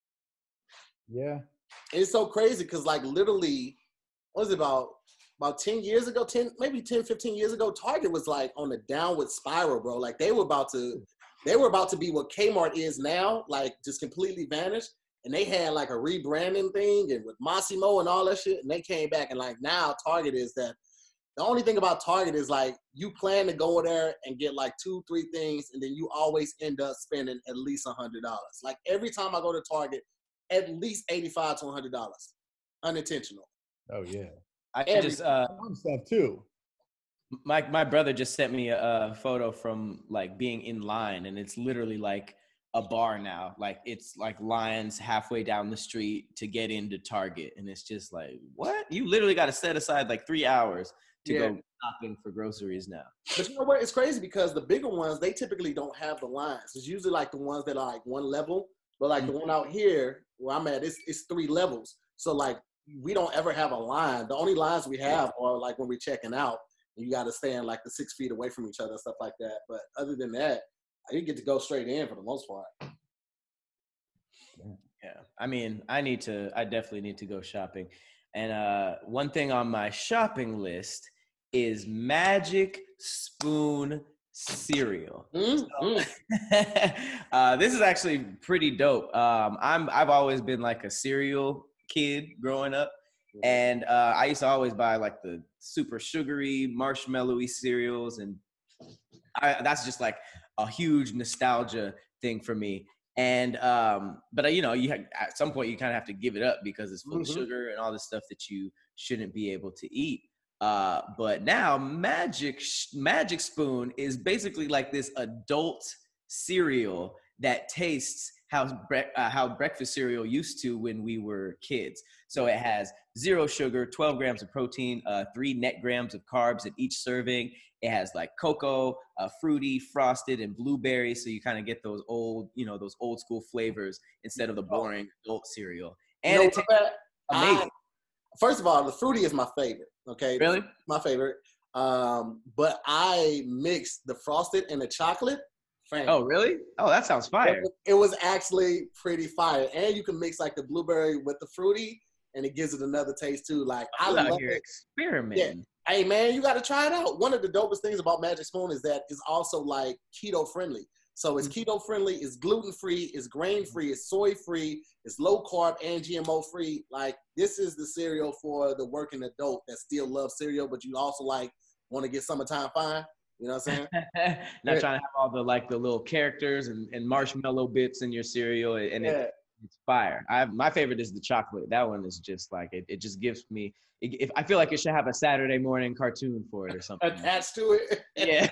Yeah. And it's so crazy because like literally, what was it about about ten years ago, ten, maybe ten, fifteen years ago, Target was like on a downward spiral, bro. Like they were about to, they were about to be what Kmart is now, like just completely vanished. And they had like a rebranding thing and with Massimo and all that shit. And they came back and like now Target is that. The only thing about Target is like you plan to go there and get like two, three things, and then you always end up spending at least a hundred dollars. Like every time I go to Target, at least eighty-five to a hundred dollars, unintentional. Oh yeah. I Every- just uh, Fun stuff too. my my brother just sent me a, a photo from like being in line, and it's literally like a bar now. Like it's like lines halfway down the street to get into Target, and it's just like, what? You literally got to set aside like three hours to Yeah. go shopping for groceries now. But you know what? It's crazy because the bigger ones, they typically don't have the lines. It's usually like the ones that are like one level. But like the one out here where I'm at, it's, it's three levels. So like we don't ever have a line. The only lines we have are like when we're checking out. And you got to stand like the six feet away from each other and stuff like that. But other than that, you get to go straight in for the most part. Yeah, I mean, I need to, I definitely need to go shopping. And uh, one thing on my shopping list is Magic Spoon cereal. Mm-hmm. So, uh, this is actually pretty dope. Um, I'm I've always been like a cereal kid growing up, and uh, I used to always buy like the super sugary, marshmallowy cereals, and I, that's just like a huge nostalgia thing for me. And um, but uh, you know, you ha- at some point you kind of have to give it up because it's full Mhm. of sugar and all the stuff that you shouldn't be able to eat. Uh, but now Magic Sh- Magic Spoon is basically like this adult cereal that tastes how bre- uh, how breakfast cereal used to when we were kids. So it has zero sugar, twelve grams of protein, uh, three net grams of carbs in each serving. It has like cocoa, uh, fruity, frosted, and blueberry. So you kind of get those old, you know, those old school flavors instead of the boring adult cereal. You And know it what, tastes Pat? amazing. I- First of all, the fruity is my favorite. Okay, Really? my favorite. Um, but I mixed the frosted and the chocolate. Fam. Oh, really? Oh, that sounds fire. It, it was actually pretty fire, and you can mix like the blueberry with the fruity, and it gives it another taste too. Like I I'm out love here it. experimenting. Hey man, you got to try it out. One of the dopest things about Magic Spoon is that it's also like keto friendly. So it's Mm-hmm. keto friendly, it's gluten free, it's grain free, it's soy free, it's low carb and G M O free. Like this is the cereal for the working adult that still loves cereal, but you also like want to get summertime fine. You know what I'm saying? Not trying to have all the like the little characters and, and marshmallow bits in your cereal, and Yeah. it, it's fire. I my favorite is the chocolate. That one is just like it. It just gives me. It, if I feel like it should have a Saturday morning cartoon for it or something. Attached to it. Yeah.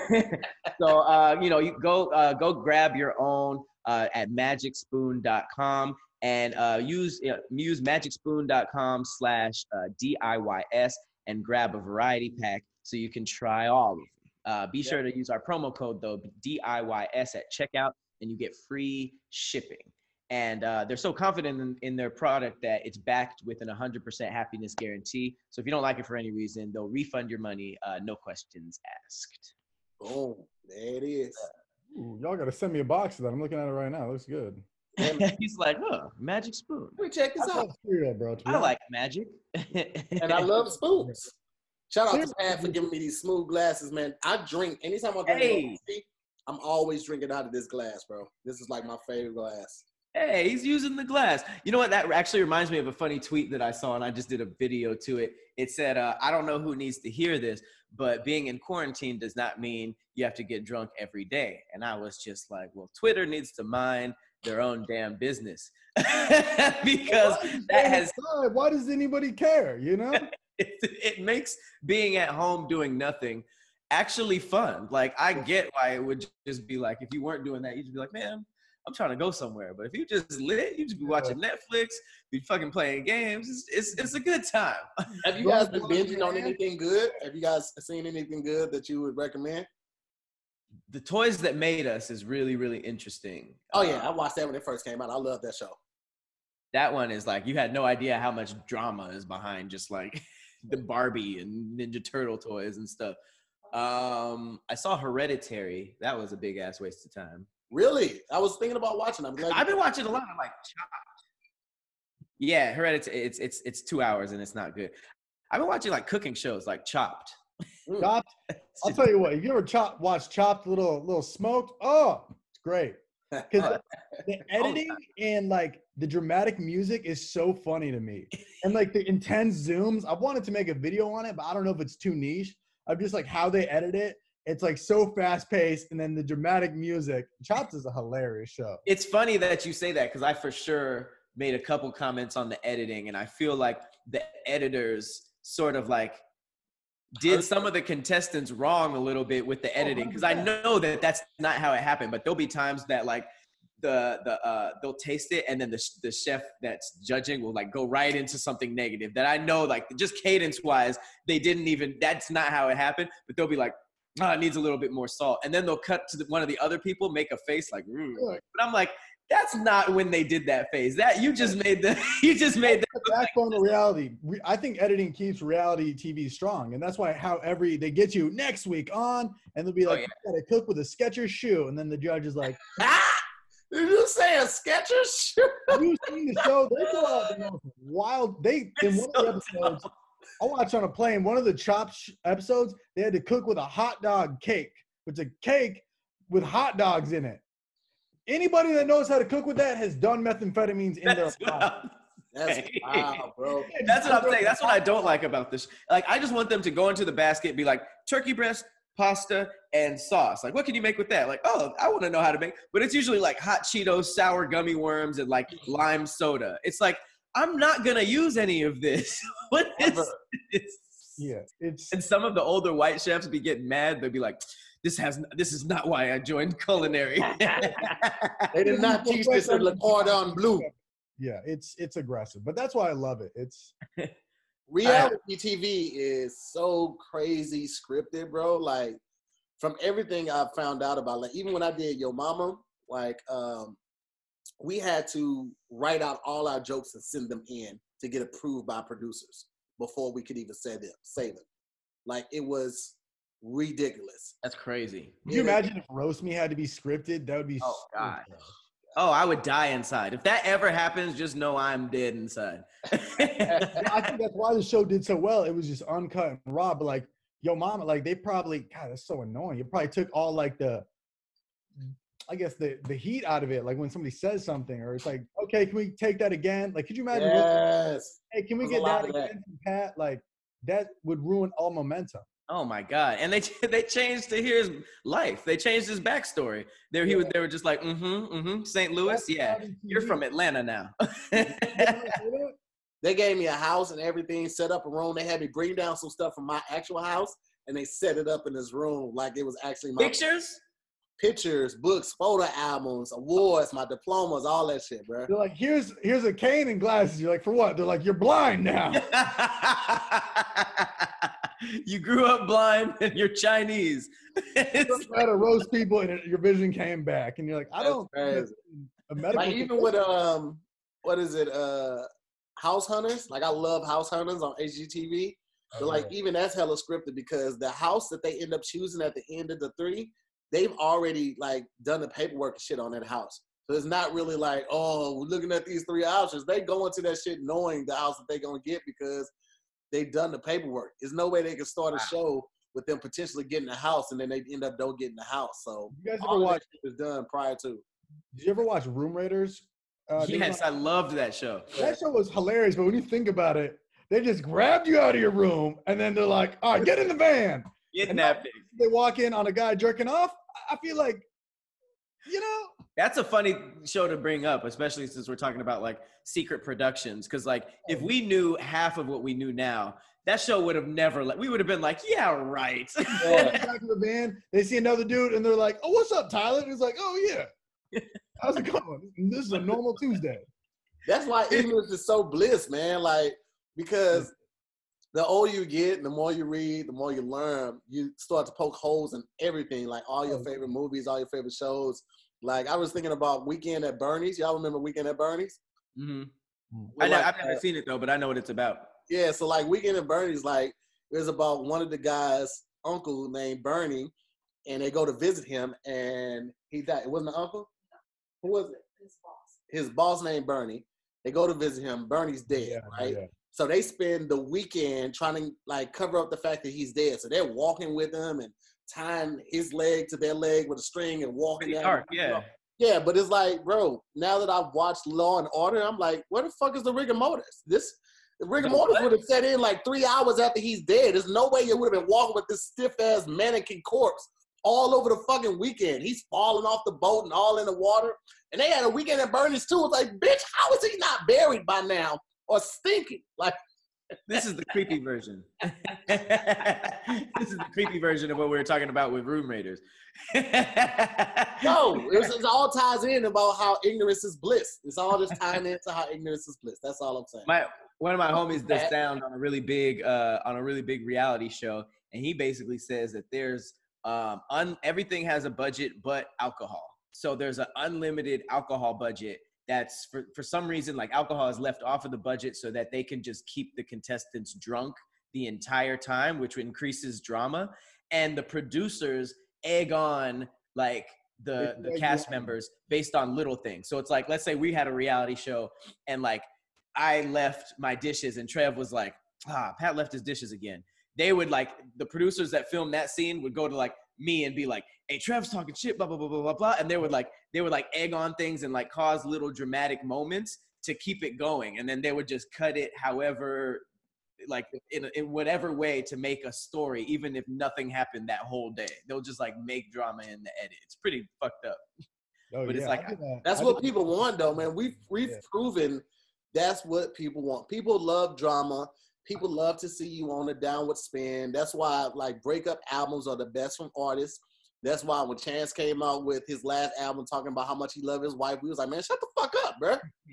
So uh, you know, you go uh, go grab your own uh, at magic spoon dot com and uh, use uh, use magic spoon dot com slash D I Y S and grab a variety pack so you can try all of them. Uh, be sure to use our promo code though D I Y S at checkout, and you get free shipping. And uh, they're so confident in, in their product that it's backed with an one hundred percent happiness guarantee. So if you don't like it for any reason, they'll refund your money, uh, no questions asked. Boom. There it is. Ooh, y'all got to send me a box of that. I'm looking at it right now. It looks good. He's like, oh, Magic Spoon. Let me check this I out. love cereal, bro. to be I honest. like magic. And I love spoons. Shout out to Pat for giving me these smooth glasses, man. I drink anytime I drink Hey. coffee, I'm always drinking out of this glass, bro. This is like my favorite glass. Hey, he's using the glass. You know what? That actually reminds me of a funny tweet that I saw, and I just did a video to it. It said, uh, I don't know who needs to hear this, but being in quarantine does not mean you have to get drunk every day. And I was just like, well, Twitter needs to mind their own damn business. Because that has Why does anybody care? You know? it, it makes being at home doing nothing actually fun. Like, I get why it would just be like, if you weren't doing that, you'd just be like, man, I'm trying to go somewhere. But if you just lit, you just be watching Netflix, be fucking playing games. It's, it's, it's a good time. Have you guys been binging on anything good? Have you guys seen anything good that you would recommend? The Toys That Made Us is really, really interesting. Oh, yeah. I Uh, watched that when it first came out. I love that show. that one is like, you had no idea how much drama is behind just like the Barbie and Ninja Turtle toys and stuff. Um, I saw Hereditary. That was a big ass waste of time. Really? I was thinking about watching. I'm glad. I've been watching a lot of like Chopped. Yeah, Hereditary. It's it's it's two hours and it's not good. I've been watching like cooking shows like Chopped. Mm. Chopped. I'll tell you what. If you ever chop, watch Chopped, little little smoked, oh, it's great. Because the editing and like the dramatic music is so funny to me, and like the intense zooms. I wanted to make a video on it, but I don't know if it's too niche. I'm just like how they edit it. It's like so fast paced, and then the dramatic music. Chopped is a hilarious show. It's funny that you say that because I for sure made a couple comments on the editing, and I feel like the editors sort of like did some of the contestants wrong a little bit with the editing, because I know that that's not how it happened. But there'll be times that like the the uh, they'll taste it, and then the the chef that's judging will like go right into something negative that I know, like just cadence wise, they didn't even. That's not how it happened. But they'll be like, oh, it needs a little bit more salt, and then they'll cut to the, one of the other people, make a face like, mm. But I'm like, that's not when they did that face. That you just made the you just made the backbone of reality. Re- I think editing keeps reality T V strong, and that's why how every they get you next week on, and they'll be like, Oh, yeah. "You gotta cook with a Skechers shoe," and then the judge is like, Ah! Did you say a Skechers shoe? "Have you seen the show? They go out the most wild. They in one of the episodes, I watched on a plane. One of the Chopped sh- episodes, they had to cook with a hot dog cake. It's a cake with hot dogs in it. Anybody that knows how to cook with that has done methamphetamines in That's their what life. I'm That's saying. wow, bro. That's what I'm saying. That's what I don't like about this. Like, I just want them to go into the basket and be like, turkey breast, pasta, and sauce. Like, what can you make with that? Like, oh, I want to know how to make. But it's usually like hot Cheetos, sour gummy worms, and like lime soda. It's like, I'm not going to use any of this. What is this? Yeah, it's And some of the older white chefs be getting mad. They'll be like, this has this is not why I joined culinary. They did not teach this in Le Cordon Bleu. yeah, it's it's aggressive, but that's why I love it. It's Reality T V is so crazy scripted, bro. Like, from everything I've found out about, like, even when I did Yo Mama, like, um, we had to write out all our jokes and send them in to get approved by producers before we could even say them, say them. Like, it was ridiculous. That's crazy. Could you imagine if Roast Me had to be scripted? That would be Oh, so God. tough. Oh, I would die inside. If that ever happens, just know I'm dead inside. I think that's why the show did so well. It was just uncut and raw. But like, Yo Mama, like they probably, God, that's so annoying. It probably took all like the, I guess the the heat out of it. Like when somebody says something, or it's like, okay, can we take that again? Like, could you imagine? Yes. Hey, can we There's a get lot that of that. again from Pat? Like that would ruin all momentum. Oh my God! And they they changed to his life. They changed his backstory. There he was. They were just like, mm-hmm, mm-hmm. Saint Louis, yeah. You're from Atlanta now. They gave me a house and everything, set up a room. They had me bring down some stuff from my actual house, and they set it up in this room like it was actually my Pictures. pictures, books, photo albums, awards, my diplomas, all that shit, bro. They're like, here's here's a cane and glasses. You're like, for what? They're like, you're blind now. You grew up blind and you're Chinese. You had to roast people and your vision came back, and you're like, I That's don't. crazy. A medical Like, even with um, what is it? Uh, House Hunters. Like, I love House Hunters on H G T V. But like, even that's hella scripted, because the house that they end up choosing at the end of the three, they've already like done the paperwork and shit on that house. So it's not really like, oh, we're looking at these three options. They go into that shit knowing the house that they're gonna get because they've done the paperwork. There's no way they can start a Wow. show with them potentially getting a house and then they end up don't getting the house. So You guys all ever of watch? that shit was done prior to. Did you ever watch Room Raiders? Uh, they Yes, were- I loved that show. that show was hilarious, but when you think about it, they just grabbed you out of your room and then they're like, all right, get in the van. Kidnapping. They walk in on a guy jerking off. I feel like, you know, That's a funny show to bring up, especially since we're talking about like secret productions. Because like, if we knew half of what we knew now, that show would have never let. We would have been like, yeah, right. back in the van, they see another dude and they're like, oh, what's up, Tyler? And he's like, oh, yeah. How's it going? This is a normal Tuesday. That's why English is so bliss, man. Like, because the older you get, the more you read, the more you learn, you start to poke holes in everything, like all your favorite movies, all your favorite shows. Like, I was thinking about Weekend at Bernie's. Y'all remember Weekend at Bernie's? hmm With, I know, like, I've never uh, seen it though, but I know what it's about. Yeah, so like Weekend at Bernie's, like, it was about one of the guys' uncle named Bernie, and they go to visit him, and he died. It wasn't the uncle? Who was it? His boss. His boss named Bernie. They go to visit him. Bernie's dead, Yeah, right? yeah. So they spend the weekend trying to like cover up the fact that he's dead. So they're walking with him and tying his leg to their leg with a string and walking. Pretty down. dark, yeah. Yeah, but it's like, bro, now that I've watched Law and Order, I'm like, where the fuck is the rigor mortis? This the rigor The mortis what? would have set in like three hours after he's dead. There's no way you would have been walking with this stiff ass mannequin corpse all over the fucking weekend. He's falling off the boat and all in the water. And they had a Weekend at Bernie's too. It's like, bitch, how is he not buried by now or stinking? Like, This is the creepy version. This is the creepy version of what we were talking about with Room Raiders. no, it's, it all ties in about how ignorance is bliss. It's all just tying into how ignorance is bliss. That's all I'm saying. My one of my homies does sound on a really big uh, on a really big reality show, and he basically says that there's um, un, everything has a budget but alcohol. So there's an unlimited alcohol budget. That's for, for some reason, like alcohol is left off of the budget so that they can just keep the contestants drunk the entire time, which increases drama. And the producers egg on like the, the cast members based on little things. So it's like, let's say we had a reality show and like I left my dishes and Trev was like, ah, Pat left his dishes again. They would like, the producers that filmed that scene would go to like me and be like, hey, Trev's talking shit, blah, blah, blah, blah, blah, blah. And they would like, they would like egg on things and like cause little dramatic moments to keep it going. And then they would just cut it however, like in, in whatever way to make a story, even if nothing happened that whole day. They'll just like make drama in the edit. It's pretty fucked up. Oh, but yeah, it's like, that. That's I what did, people want, though, man. We've, we've yeah. proven that's what people want. People love drama. People love to see you on a downward spin. That's why, like, breakup albums are the best from artists. That's why when Chance came out with his last album talking about how much he loved his wife, we was like, man, shut the fuck up, bro.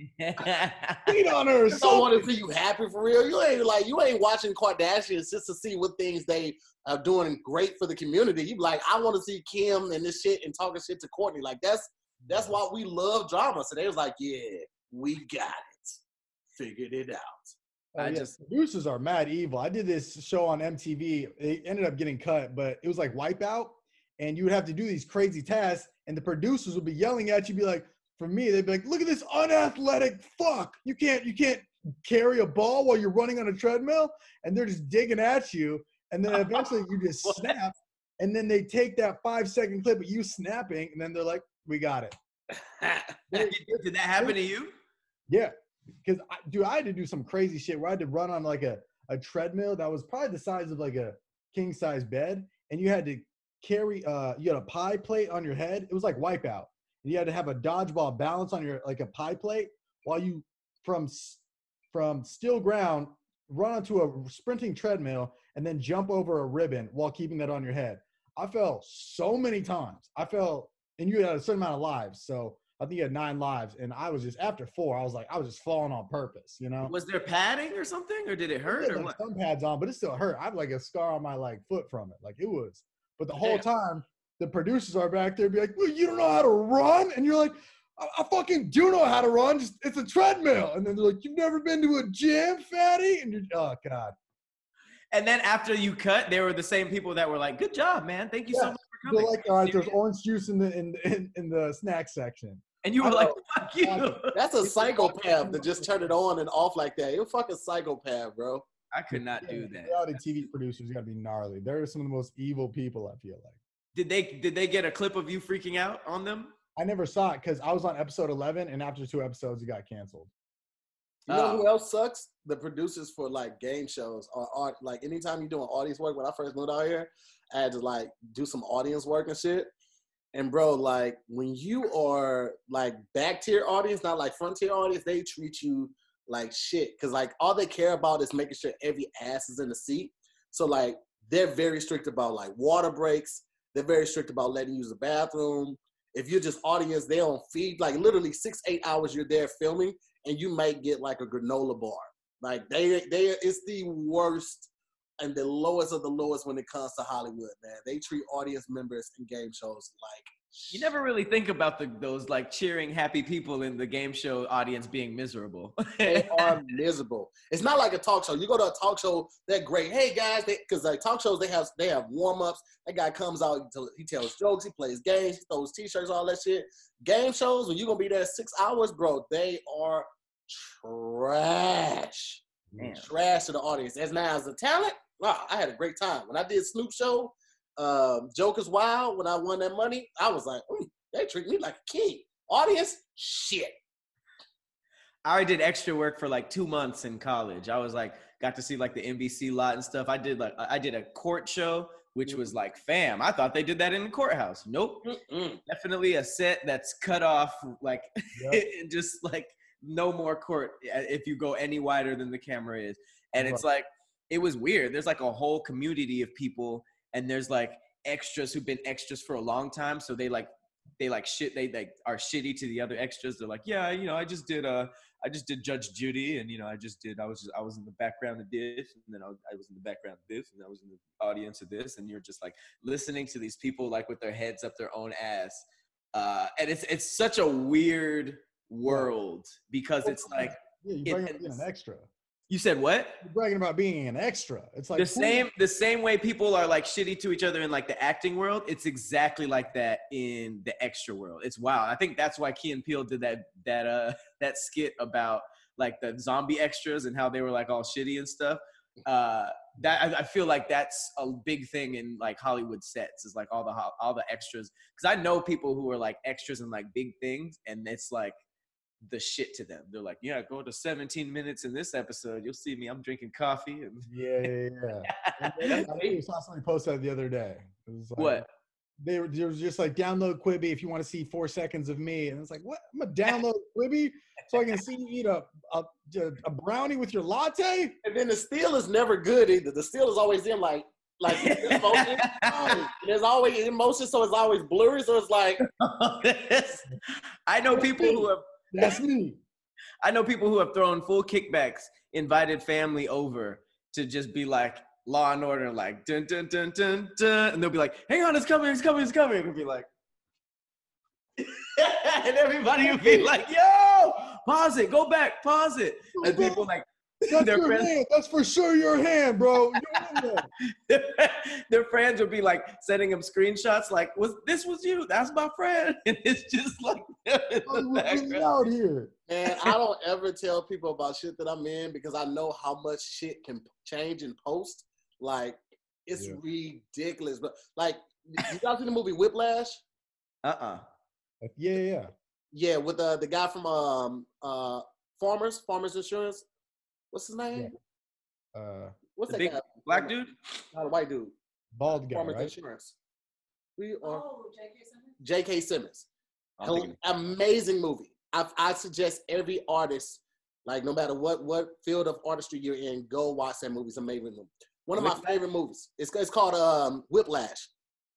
Beat on her. I don't want to see you happy for real. You ain't like you ain't watching Kardashians just to see what things they are doing great for the community. You be like, I want to see Kim and this shit and talking shit to Courtney. Like that's that's why we love drama. So they was like, yeah, we got it, figured it out. Oh, I yeah. just Producers are mad evil. I did this show on M T V. It ended up getting cut, but it was like Wipeout. And you would have to do these crazy tasks, and the producers would be yelling at you, be like, for me, they'd be like, look at this unathletic fuck. You can't, you can't carry a ball while you're running on a treadmill. And they're just digging at you. And then eventually you just snap. And then they take that five second clip of you snapping, and then they're like, we got it. did, did that happen to you? Yeah. Because, dude, I had to do some crazy shit where I had to run on like a, a treadmill that was probably the size of like a king size bed. And you had to carry uh you had a pie plate on your head. It was like Wipeout. And you had to have a dodgeball balance on your like a pie plate while you from from still ground run onto a sprinting treadmill and then jump over a ribbon while keeping that on your head. I fell so many times. I fell, and you had a certain amount of lives. So I think you had nine lives, and I was just after four. I was like, I was just falling on purpose, you know. Was there padding or something, or did it hurt? Or like what? Some pads on, but it still hurt. I have like a scar on my like foot from it. Like it was. But the whole time, the producers are back there be like, well, you don't know how to run? And you're like, I, I fucking do know how to run. Just, it's a treadmill. And then they're like, you've never been to a gym, fatty? And you're, oh, God. And then after you cut, they were the same people that were like, good job, man. Thank you yeah. so much for coming. They're like, all right, there's orange juice in the in, in, in the snack section. And you were like, fuck you. That's a psychopath to just turn it on and off like that. You're a fucking psychopath, bro. I could not do that. Reality T V producers got to be gnarly. They're some of the most evil people, I feel like. Did they did they get a clip of you freaking out on them? I never saw it because I was on episode eleven, and after two episodes, it got canceled. You know Oh. who else sucks? The producers for like game shows or art. Like anytime you're doing audience work, when I first moved out here, I had to like do some audience work and shit. And bro, like when you are like back tier audience, not like front tier audience, they treat you like shit. Cause like all they care about is making sure every ass is in the seat. So like they're very strict about like water breaks. They're very strict about letting you use the bathroom. If you're just audience, they don't feed, like literally six, eight hours you're there filming and you might get like a granola bar. Like they, they, it's the worst and the lowest of the lowest when it comes to Hollywood, man. They treat audience members in game shows like You never really think about the those like cheering happy people in the game show audience being miserable. They are miserable. It's not like a talk show. You go to a talk show, they're great. Hey guys, because like talk shows, they have they have warm ups. That guy comes out, he tells jokes, he plays games, he throws t-shirts, all that shit. Game shows, when you're gonna be there six hours, bro, they are trash. Man. Trash to the audience. As now as a talent, wow, I had a great time when I did Snoop show. Um, Joker's Wild, when I won that money, I was like, mm, they treat me like a king. Audience, shit. I already did extra work for like two months in college. I was like, got to see like the N B C lot and stuff. I did like, I did a court show, which was like, fam, I thought they did that in the courthouse. Nope. Mm-mm. Definitely a set that's cut off, like, yep. Just like no more court if you go any wider than the camera is. And it's like, it was weird. There's like a whole community of people, and there's like extras who've been extras for a long time. So they like, they like shit, they like are shitty to the other extras. They're like, yeah, you know, I just did, uh, I just did Judge Judy, and, you know, I just did, I was just, I was in the background of this, and then I was, I was in the background of this, and I was in the audience of this. And you're just like listening to these people like with their heads up their own ass. Uh, and it's, it's such a weird world because it's like, yeah, you're bragging about being an extra. You said what? You're bragging about being an extra. It's like the same, the same way people are like shitty to each other in like the acting world. It's exactly like that in the extra world. It's wild. I think that's why Key and Peele did that, that, uh, that skit about like the zombie extras and how they were like all shitty and stuff. uh, that I, I feel like that's a big thing in like Hollywood sets is like all the all the extras. Because I know people who are like extras in like big things, and it's like the shit to them. They're like, yeah, go to seventeen minutes in this episode. You'll see me. I'm drinking coffee. And Yeah, yeah, yeah. And I saw somebody post that the other day. It was like, what? They were, they were just like, download Quibi if you want to see four seconds of me. And it's like, what? I'm going to download Quibi so I can see you eat a, a, a brownie with your latte? And then the steal is never good either. The steal is always in like, like emotion. There's always emotion, so it's always blurry. So it's like. I know people who have. That's me. I know people who have thrown full kickbacks, invited family over to just be like, Law and Order, like dun dun dun dun dun, and they'll be like, "Hang on, it's coming, it's coming, it's coming." And we'll be like, and everybody will be like, "Yo, pause it, go back, pause it." And people like, That's their your friends, hand. That's for sure your hand, bro. their, their friends will be like sending them screenshots, like, "Was this was you? That's my friend." And it's just like Oh, we're really out here. And I don't ever tell people about shit that I'm in because I know how much shit can change in post. Like, it's Yeah. ridiculous. But like, you guys seen the movie Whiplash? Uh-uh. Yeah, yeah, yeah. Yeah, with uh, the guy from um uh Farmers, Farmers Insurance. What's his name? Yeah. Uh, What's The that big guy? black dude? Not a white dude. bald guy, Farmers right? Insurance. We are Oh, J K Simmons. J K Simmons. I'm thinking- Amazing movie. I I suggest every artist, like no matter what what field of artistry you're in, go watch that movie. It's an amazing movie. One of my Whiplash? favorite movies. It's it's called um Whiplash.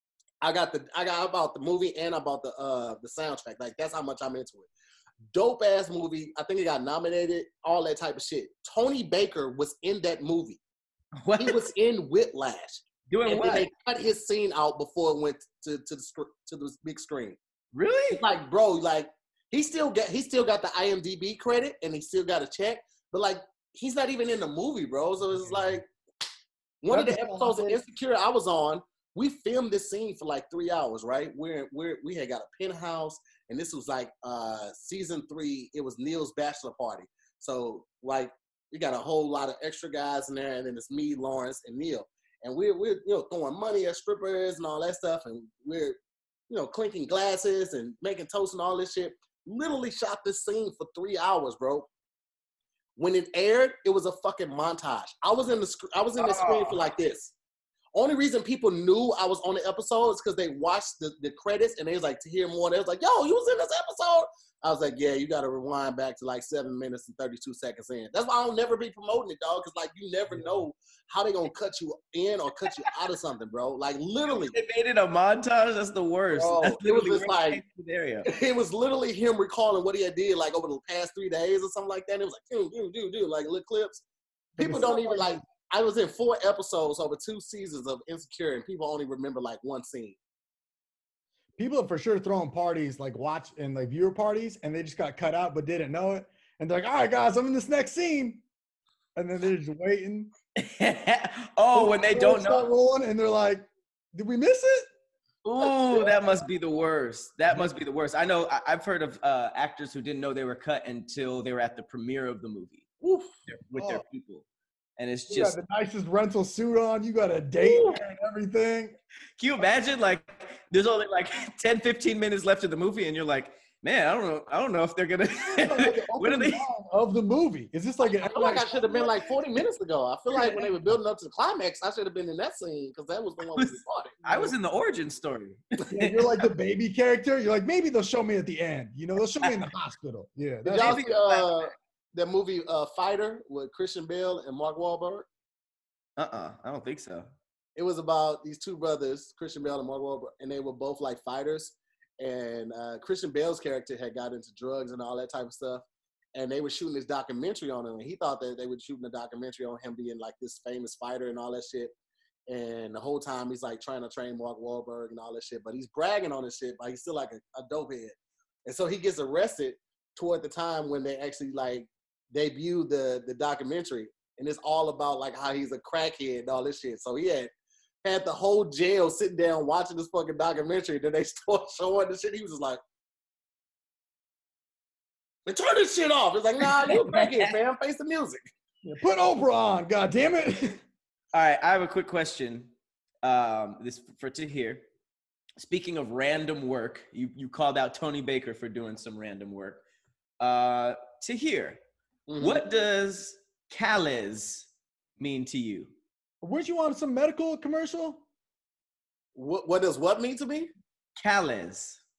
I got the I got about the movie and about the uh the soundtrack. Like that's how much I'm into it. Dope ass movie. I think it got nominated. All that type of shit. Tony Baker was in that movie. What? He was in Whiplash. Doing And what? then they cut his scene out before it went to to the sc- to the big screen. Really? It's like, bro, like he still get he still got the I M D B credit and he still got a check, but like he's not even in the movie, bro. So it's like one of the episodes of Insecure I was on, we filmed this scene for like three hours, right? We're we're we had got a penthouse, and this was like uh season three. It was Neil's bachelor party, so like we got a whole lot of extra guys in there, and then it's me, Lawrence, and Neil, and we're we're you know throwing money at strippers and all that stuff, and we're you know, clinking glasses and making toast and all this shit. Literally shot this scene for three hours, bro. When it aired, it was a fucking montage. I was in the sc- I was in the screen for like this. Only reason people knew I was on the episode is because they watched the, the credits and they was like to hear more. They was like, "Yo, you was in this episode?" I was like, "Yeah, you got to rewind back to like seven minutes and thirty-two seconds in." That's why I'll never be promoting it, dog. Because like you never know how they gonna cut you in or cut you out of something, bro. Like literally, They made it a montage. That's the worst. Bro, That's it was literally just worst like- case scenario. it was literally him recalling what he had did like over the past three days or something like that. And it was like, do, do, do, do, like little clips. People don't even like, I was in four episodes over two seasons of Insecure and people only remember like one scene. People are for sure throwing parties, like watch and like viewer parties, and they just got cut out but didn't know it. And they're like, "All right, guys, I'm in this next scene," and then they're just waiting. Oh, when they don't Start know. rolling, and they're like, "Did we miss it?" Ooh, that must be the worst. That must be the worst. I know. I, I've heard of uh, actors who didn't know they were cut until they were at the premiere of the movie Oof. with their Oh. people, and it's You just. got the nicest rental suit on. You got a date Ooh. and everything. Can you imagine? Like, there's only like ten, fifteen minutes left of the movie, and you're like, man, I don't know. I don't know if they're gonna. Like the When are opening they? line of the movie? Is this like an? I feel like I should have been like forty minutes ago. I feel like when they were building up to the climax, I should have been in that scene because that was the one we recorded. I was in the origin story. Yeah, you're like the baby character. You're like, maybe they'll show me at the end. You know, they'll show me in the hospital. Yeah, Did that's y'all think see about uh, that movie uh, Fighter with Christian Bale and Mark Wahlberg? Uh-uh, I don't think so. It was about these two brothers, Christian Bale and Mark Wahlberg, and they were both like fighters. And uh, Christian Bale's character had got into drugs and all that type of stuff. And they were shooting this documentary on him. And he thought that they were shooting a documentary on him being like this famous fighter and all that shit. And the whole time he's like trying to train Mark Wahlberg and all that shit. But he's bragging on this shit, but he's still like a, a dope head. And so he gets arrested toward the time when they actually like debut the, the documentary. And it's all about like how he's a crackhead and all this shit. So he had had the whole jail sitting down watching this fucking documentary. Then they start showing the shit. He was just like, "Man, turn this shit off." It's like, "Nah, you a crackhead, fam. Face the music." Yeah, put Oprah on, god damn it. All right, I have a quick question. Um, this for Tahir. Speaking of random work, you, you called out Tony Baker for doing some random work. Uh, Tahir, mm-hmm. What does Calais mean to you? Weren't you on some medical commercial? What, what does what mean to me? Calais.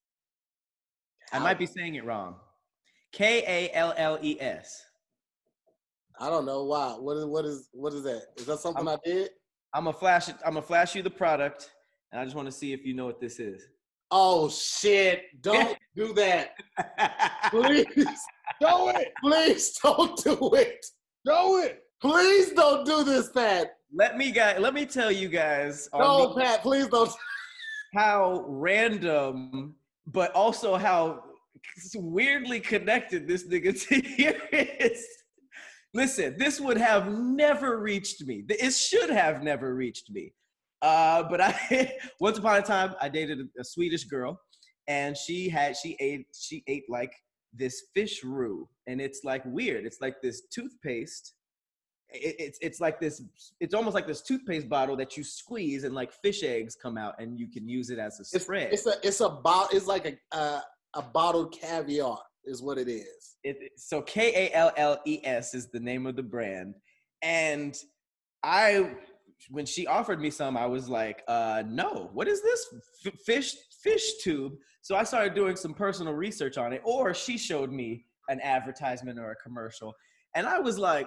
I might be saying it wrong. K A L L E S. I don't know why. What is what is what is that? Is that something I'm, I did? I'm gonna flash it. I'm gonna flash you the product, and I just want to see if you know what this is. Oh shit! Don't do that, please. Do it, please don't do it. Do it, please don't do this, Pat. Let me guys. Let me tell you guys. No, the, Pat, please don't. How random, but also how weirdly connected this nigga to here is. Listen, this would have never reached me. It should have never reached me. Uh, but I, once upon a time, I dated a, a Swedish girl, and she had she ate she ate like this fish roux, and it's like weird. It's like this toothpaste. It, it's it's like this. It's almost like this toothpaste bottle that you squeeze, and like fish eggs come out, and you can use it as a spread. It's, it's a it's a bottle. It's like a uh, a bottled caviar. Is what it is. It, so K A L L E S is the name of the brand. And I, when she offered me some, I was like, uh, no, what is this? F- fish, fish tube. So I started doing some personal research on it, or she showed me an advertisement or a commercial. And I was like,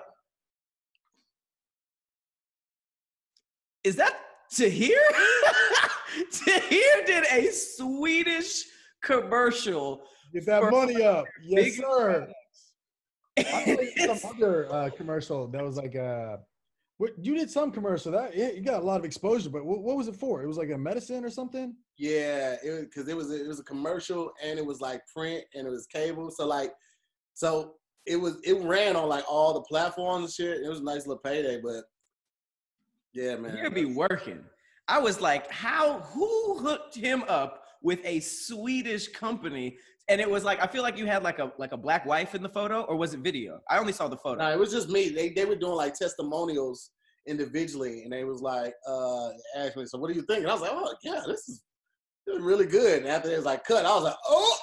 is that Tahir? Tahir did a Swedish commercial. Get that money up. Yes, sir. I played some other uh, commercial that was like uh what you did some commercial that yeah, you got a lot of exposure, but what, what was it for? It was like a medicine or something? Yeah, it because it was it was a commercial and it was like print and it was cable. So like so it was it ran on like all the platforms and shit. It was a nice little payday, but yeah, man. You'd be working. I was like, how who hooked him up with a Swedish company? And it was like, I feel like you had like a like a black wife in the photo, or was it video? I only saw the photo. No, it was just me. They they were doing like testimonials individually, and they was like, uh, asked me, so what do you think? And I was like, oh yeah, this is, this is really good. And after it was like cut, I was like, oh,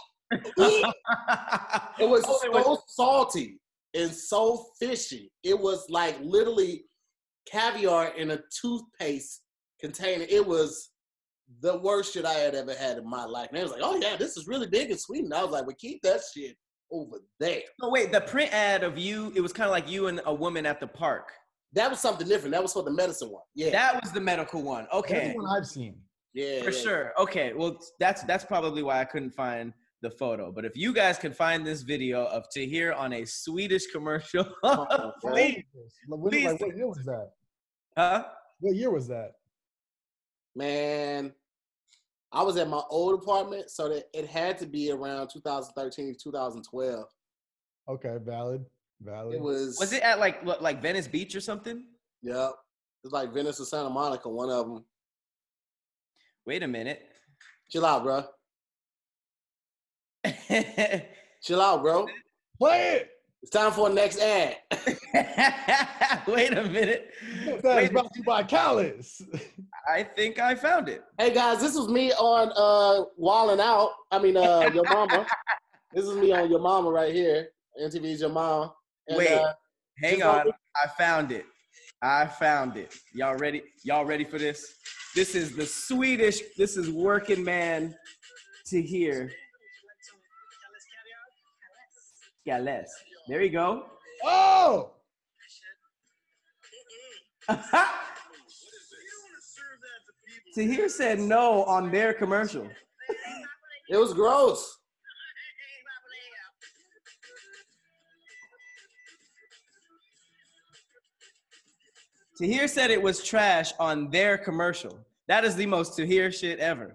it was oh, so it was- salty and so fishy. It was like literally caviar in a toothpaste container. It was the worst shit I had ever had in my life. And they was like, oh yeah, this is really big in Sweden. I was like, well, keep that shit over there. No, wait, the print ad of you, it was kind of like you and a woman at the park. That was something different. That was for the medicine one. Yeah. That was the medical one. Okay. That's the one I've seen. Yeah. For yeah. sure. Okay. Well, that's that's probably why I couldn't find the photo. But if you guys can find this video of Tahir on a Swedish commercial, oh, please, please. Like, what year was that? Huh? What year was that? Man, I was at my old apartment, so that it had to be around two thousand thirteen, two thousand twelve. Okay, valid, valid. It was. Was it at like like Venice Beach or something? Yep, it's like Venice or Santa Monica, one of them. Wait a minute. Chill out, bro. Chill out, bro. Play it. It's time for a next ad. Wait a minute. That is brought to you by Calais. I think I found it. Hey guys, this was me on uh Wildin' Out. I mean, uh, Your Mama. This is me on Your Mama right here. M T V's Your Mama. And, Wait, uh, hang on. Like- I found it. I found it. Y'all ready? Y'all ready for this? This is the Swedish. This is working man Tahir. Calais. There you go. Oh! Tahir said no on their commercial. It was gross. Tahir said it was trash on their commercial. That is the most Tahir shit ever.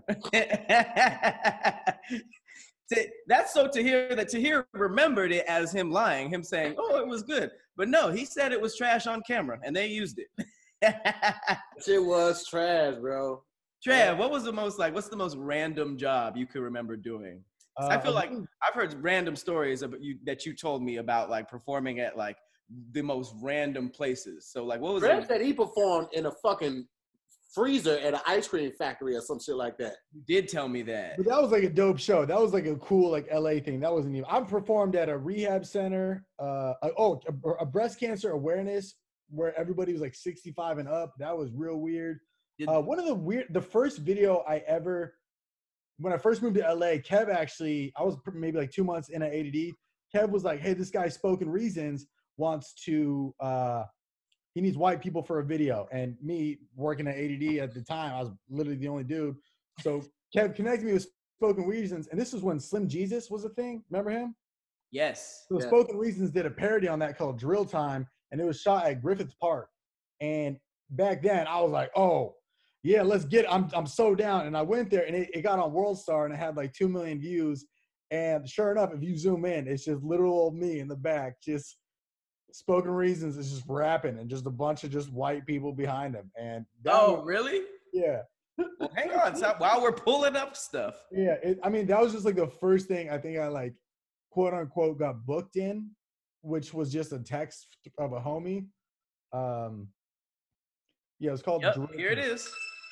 That's so Tahir that Tahir remembered it as him lying, him saying, oh, it was good. But no, he said it was trash on camera, and they used it. Shit was trash, bro. Trav, what was the most, like, what's the most random job you could remember doing? Uh, I feel like I've heard random stories about you that you told me about, like, performing at, like, the most random places. So like, what was Trev it? said he performed in a fucking freezer at an ice cream factory or some shit like that. You did tell me that. But that was like a dope show. That was like a cool like L A thing. That wasn't even. I performed at a rehab center. Uh, oh, a, a breast cancer awareness where everybody was like sixty-five and up. That was real weird. Uh, one of the weird, the first video I ever, when I first moved to L A, Kev actually, I was maybe like two months in at A D D. Kev was like, "Hey, this guy Spoken Reasons wants to." Uh, He needs white people for a video. And me working at A D D at the time, I was literally the only dude. So Kev connected me with Spoken Reasons. And this was when Slim Jesus was a thing. Remember him? Yes. So yeah. Spoken Reasons did a parody on that called Drill Time. And it was shot at Griffith Park. And back then I was like, oh, yeah, let's get it. I'm, I'm so down. And I went there and it, it got on World Star and it had like two million views. And sure enough, if you zoom in, it's just little old me in the back, just Spoken Reasons is just rapping and just a bunch of just white people behind him. And that Oh, was, really? yeah. Well, hang on. So while we're pulling up stuff. Yeah. It, I mean, that was just like the first thing I think I like, quote unquote, got booked in, which was just a text of a homie. Um, yeah, it was called. Yep, Drill here it Time. is.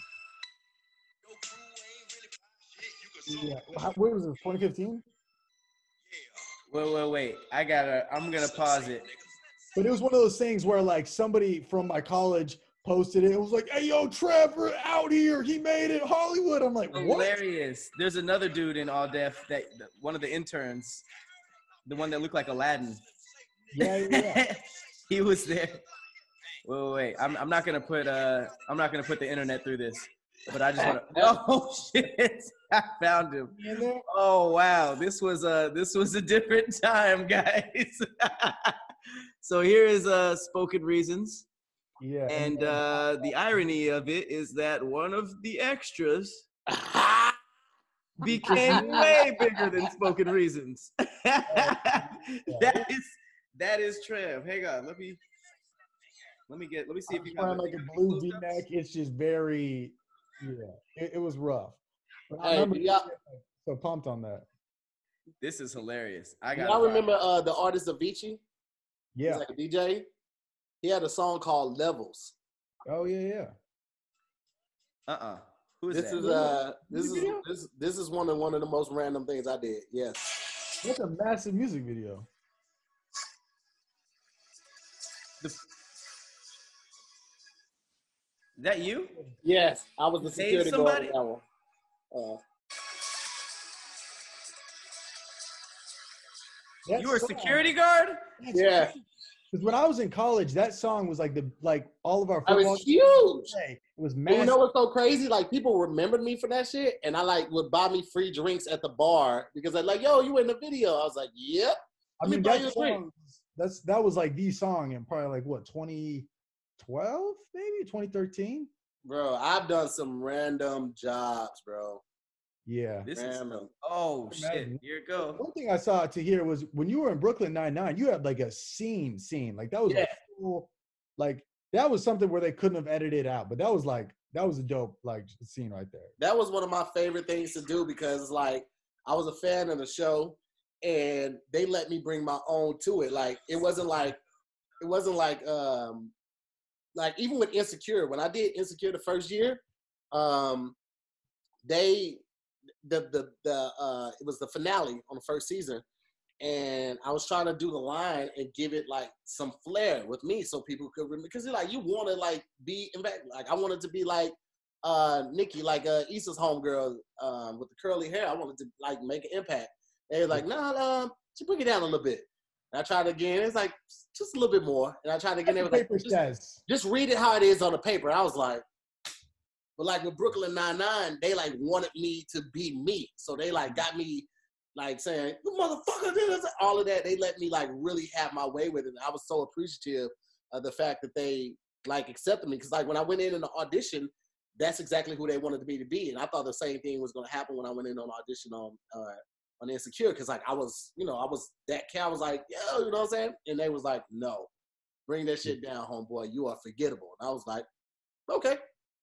Yeah. How, what was it? twenty fifteen? Wait, wait, wait. I gotta, I'm gonna pause it. But it was one of those things where like somebody from my college posted it. It was like, "Hey, yo, Trevor out here. He made it, Hollywood." I'm like, what? Hilarious. There's another dude in All Def that one of the interns, the one that looked like Aladdin. Yeah, yeah. yeah. He was there. Wait, wait, wait. I'm, I'm not gonna put, uh, I'm not gonna put the internet through this. But I just want to. Oh shit! I found him. Oh wow! This was a this was a different time, guys. So here is uh Spoken Reasons. Yeah. And uh, the irony of it is that one of the extras became way bigger than Spoken Reasons. That is that is Trev. Hang on, let me let me get let me see if you got like a blue V-neck. It's just very. Yeah, it, it was rough. But I Hey, remember yeah. so pumped on that. This is hilarious. I Do got. y'all remember uh, the artist Avicii? Yeah. He's like a D J. He had a song called Levels. Oh yeah, yeah. Uh uh Who is This that? is uh this Music is video? this this is one of one of the most random things I did. Yes. That's a massive music video. The- Is that you? Yes, I was the Save security guard somebody? on that one. Uh, That You were a song- security guard? that's Yeah. crazy. Because when I was in college, that song was like the like all of our I football was huge. It was And massive. you know what's so crazy? Like people remembered me for that shit, and I like would buy me free drinks at the bar because they're like, "Yo, you in the video?" I was like, "Yep." I Let me mean, buy that you a drink. song, that's that was like the song in probably like what twenty twelve, maybe twenty thirteen. Bro, I've done some random jobs, bro. Yeah. This is Random. oh shit. Imagine. Here it go. One thing I saw to hear was when you were in Brooklyn Nine-Nine, you had like a scene scene. Like that was Yeah. a full, like that was something where they couldn't have edited out. But that was like that was a dope like scene right there. That was one of my favorite things to do because like I was a fan of the show and they let me bring my own to it. Like it wasn't like it wasn't like um like even with Insecure, when I did Insecure the first year, um they the the the uh it was the finale on the first season and I was trying to do the line and give it like some flair with me so people could remember because like you want to like be in fact like I wanted to be like uh Nikki, like uh Issa's homegirl um with the curly hair. I wanted to like make an impact. They were like, nah, nah, just bring it down a little bit. And I tried again, it's like just a little bit more. And I tried again, they The were like, paper just, says. just read it how it is on the paper. I was like, but like with Brooklyn Nine-Nine, they like wanted me to be me. So they like got me like saying, you motherfucker, this, all of that. They let me like really have my way with it. And I was so appreciative of the fact that they like accepted me. Cause like when I went in in the audition, that's exactly who they wanted me to be. And I thought the same thing was going to happen when I went in on audition on, uh, on Insecure. Cause like I was, you know, I was that kid. I was like, yo, you know what I'm saying? And they was like, no, bring that shit down, homeboy. You are forgettable. And I was like, okay.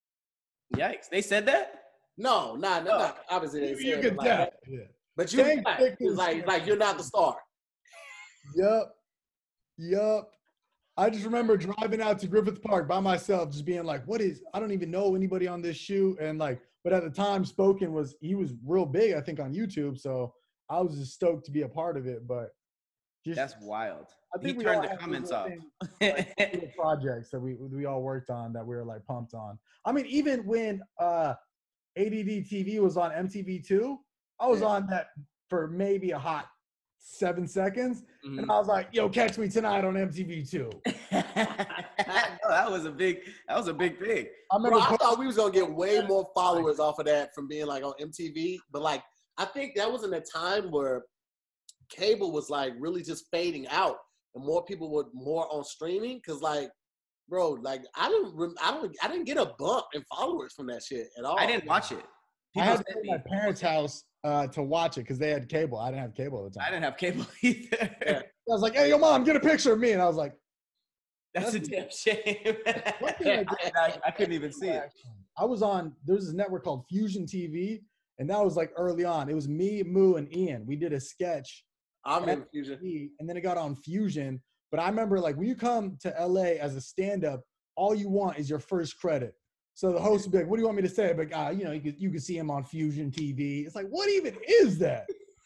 Yikes. They said that? No, nah, no, Oh. nah. Obviously, they You, said you it could like tell. that. Yeah. But you, Thank like, goodness. it's like, like you're not the star. Yup. Yup. I just remember driving out to Griffith Park by myself, just being like, what is, I don't even know anybody on this shoot. And like, but at the time Spoken was, he was real big, I think on YouTube. So I was just stoked to be a part of it, but just, that's wild. I think he we turned all the had comments these off. things, like, projects that we, we all worked on that we were like pumped on. I mean, even when uh, A D D T V was on M T V two, I was yeah. on that for maybe a hot seven seconds. Mm-hmm. And I was like, yo, catch me tonight on M T V two. No, that was a big, that was a big thing. I, remember Bro, I thought we was going to get way more followers off of that from being like on M T V. But like, I think that was in a time where cable was like really just fading out and more people were more on streaming. Cause like, bro, like I didn't, I don't, I didn't get a bump in followers from that shit at all. I didn't watch it. People I had to go to my parents' house uh, to watch it because they had cable. I didn't have cable at the time. I didn't have cable either. Yeah. I was like, hey, yo, mom, get a picture of me. And I was like, that's, that's a damn shame. I, I, I couldn't even see it. I was on, there was this network called Fusion T V, and that was like early on. It was me, Moo, and Ian. We did a sketch. I'm in Fusion. And then it got on Fusion. But I remember, like, when you come to L A as a stand-up, all you want is your first credit. So the host would be like, what do you want me to say? But, uh, you know, you could, you could see him on Fusion T V. It's like, what even is that?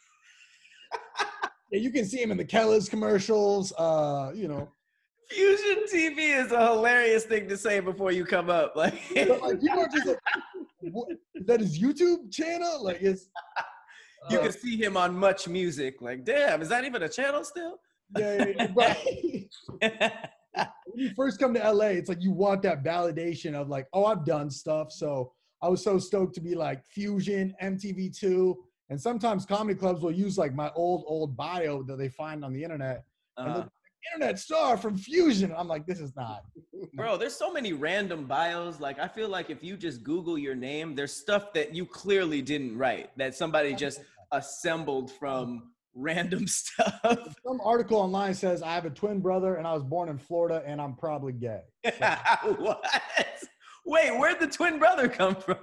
Yeah, you can see him in the Kellogg's commercials, uh, you know. Fusion T V is a hilarious thing to say before you come up. Like, like people are just like, what? Is that his YouTube channel? Like, it's. You uh, can see him on Much Music. Like, damn, is that even a channel still? Yeah, yeah, right. When you first come to L A, it's like you want that validation of like, oh, I've done stuff. So I was so stoked to be like Fusion, M T V two, and sometimes comedy clubs will use like my old, old bio that they find on the internet. Uh-huh. And they're like, internet star from Fusion. I'm like, this is not. Bro, there's so many random bios. Like, I feel like if you just Google your name, there's stuff that you clearly didn't write, that somebody just assembled from random stuff. Some article online says I have a twin brother and I was born in Florida and I'm probably gay. So. What? Wait, where'd the twin brother come from?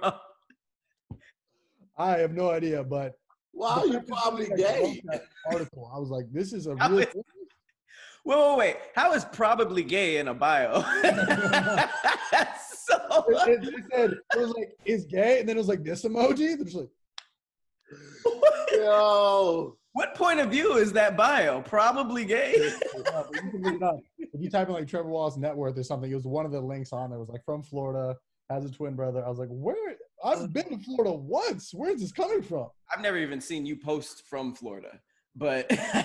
I have no idea, but wow, you're probably gay. Article. I was like, this is a real is, wait, wait, wait. How is probably gay in a bio? So it, it, it said it was like is gay, and then it was like this emoji. There's like, yo. What point of view is that bio? Probably gay. Yeah, you can look it up. If you type in like Trevor Wallace net worth or something, it was one of the links on there. It was like from Florida, has a twin brother. I was like, where? I've been to Florida once. Where's this coming from? I've never even seen you post from Florida, but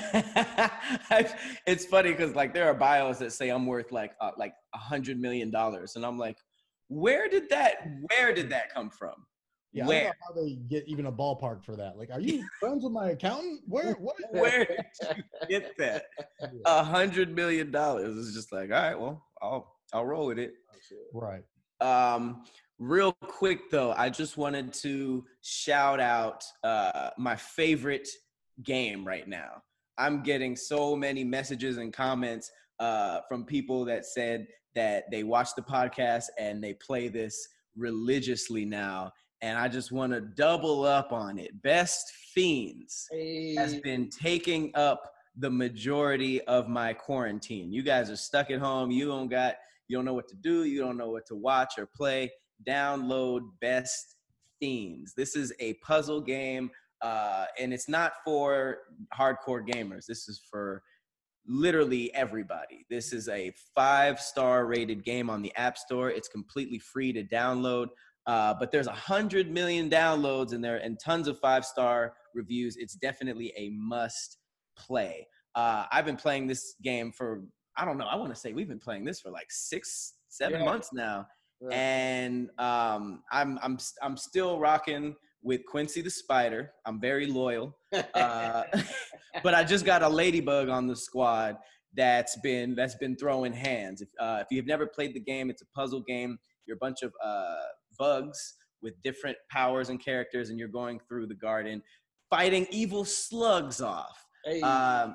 it's funny because like there are bios that say I'm worth like uh, like a hundred million dollars, and I'm like, where did that? Where did that come from? Yeah, where? I don't know how they get even a ballpark for that. Like, are you friends with my accountant? Where? What? Where did you get that? A hundred million dollars is just like, all right, well, I'll I'll roll with it. Right. Um, real quick though, I just wanted to shout out uh, my favorite game right now. I'm getting so many messages and comments uh, from people that said that they watch the podcast and they play this religiously now. And I just want to double up on it. Best Fiends hey. has been taking up the majority of my quarantine. You guys are stuck at home. You don't got, you don't know what to do. You don't know what to watch or play. Download Best Fiends. This is a puzzle game, uh, and it's not for hardcore gamers. This is for literally everybody. This is a five-star rated game on the App Store. It's completely free to download. Uh, but there's a hundred million downloads in there and tons of five-star reviews. It's definitely a must play. Uh, I've been playing this game for, I don't know, I want to say we've been playing this for like six, seven yeah. months now. Yeah. And um, I'm, I'm, I'm still rocking with Quincy the Spider. I'm very loyal. Uh, but I just got a ladybug on the squad that's been, that's been throwing hands. If, uh, if you've never played the game, it's a puzzle game. You're a bunch of uh, bugs with different powers and characters, and you're going through the garden fighting evil slugs off. Hey. Um,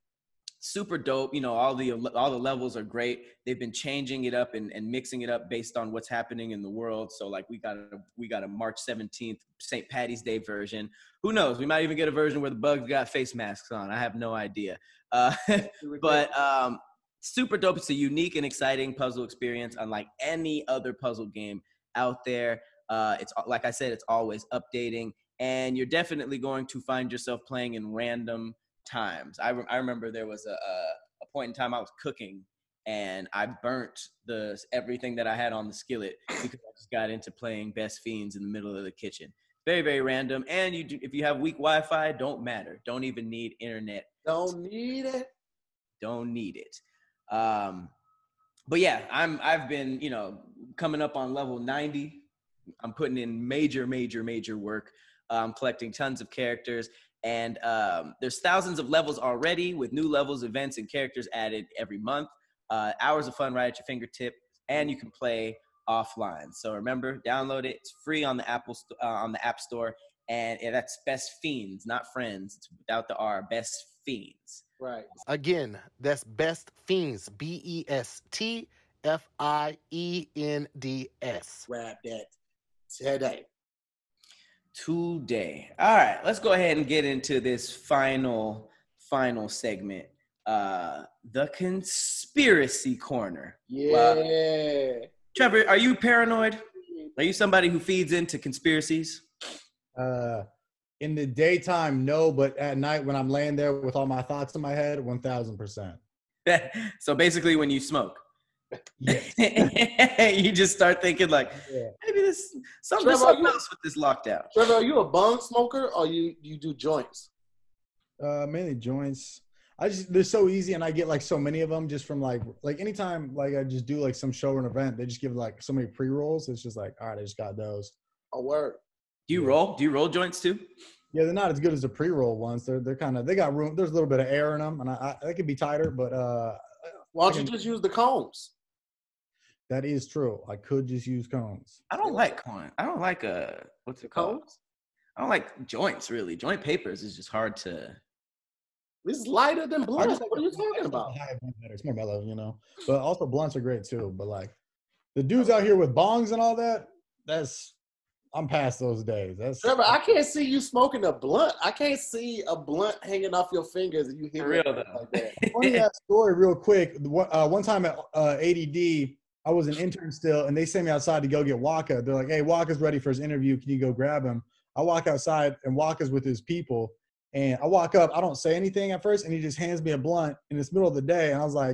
super dope. You know, all the all the levels are great. They've been changing it up and, and mixing it up based on what's happening in the world. So like we got a we got a March seventeenth Saint Patty's Day version. Who knows? We might even get a version where the bugs got face masks on. I have no idea. Uh, but um, super dope. It's a unique and exciting puzzle experience unlike any other puzzle game out there. Uh, it's like I said, it's always updating, and you're definitely going to find yourself playing in random times. I, re- I remember there was a, a, a point in time I was cooking, and I burnt the everything that I had on the skillet because I just got into playing Best Fiends in the middle of the kitchen. Very, very random. And you do, if you have weak Wi-Fi, don't matter. Don't even need internet. Don't need it. Don't need it. Um, but yeah, I'm I've been, you know, coming up on level ninety. I'm putting in major, major, major work. I'm collecting tons of characters. And um, there's thousands of levels already with new levels, events, and characters added every month. Uh, hours of fun right at your fingertip, and you can play offline. So remember, download it. It's free on the Apple uh, on the App Store, and yeah, that's Best Fiends, not Friends. It's without the R. Best Fiends. Right. Again, that's Best Fiends. B E S T F I E N D S. Grab that today. Today. All right, let's go ahead and get into this final, final segment. Uh, the Conspiracy Corner. Yeah. Wow. Trevor, are you paranoid? Are you somebody who feeds into conspiracies? Uh, in the daytime, no, but at night when I'm laying there with all my thoughts in my head, one thousand percent. So basically when you smoke. Yes. You just start thinking like, Yeah. maybe this something, Trevor, something you- else with this lockdown. Trevor, are you a bong smoker or you you do joints? Uh, mainly joints. I just they're so easy, and I get like so many of them just from like like anytime like I just do like some show or an event, they just give like so many pre rolls. It's just like, all right, I just got those. A word. Do you roll? Do you roll joints too? Yeah, they're not as good as the pre roll ones. They're they're kind of they got room. There's a little bit of air in them, and I, I they could be tighter, but uh, Why don't you just use the cones? that is true. I could just use cones. I don't like corn. I don't like uh what's it called? Cones? I don't like joints really. Joint papers is just hard to. This is lighter than I blunt. just- What are you I talking just about? like the high blunt better. It's more mellow, you know. But also blunts are great too. But like the dudes out here with bongs and all that, that's I'm past those days. That's Trevor, I can't see you smoking a blunt. I can't see a blunt hanging off your fingers and you hit For it real, like though. that. funny that story real quick. The one- Uh, one time at uh, A D D, I was an intern still, and they sent me outside to go get Waka. They're like, "Hey, Waka's ready for his interview. Can you go grab him?" I walk outside, and Waka's with his people. And I walk up. I don't say anything at first, and he just hands me a blunt in the middle of the day. And I was like,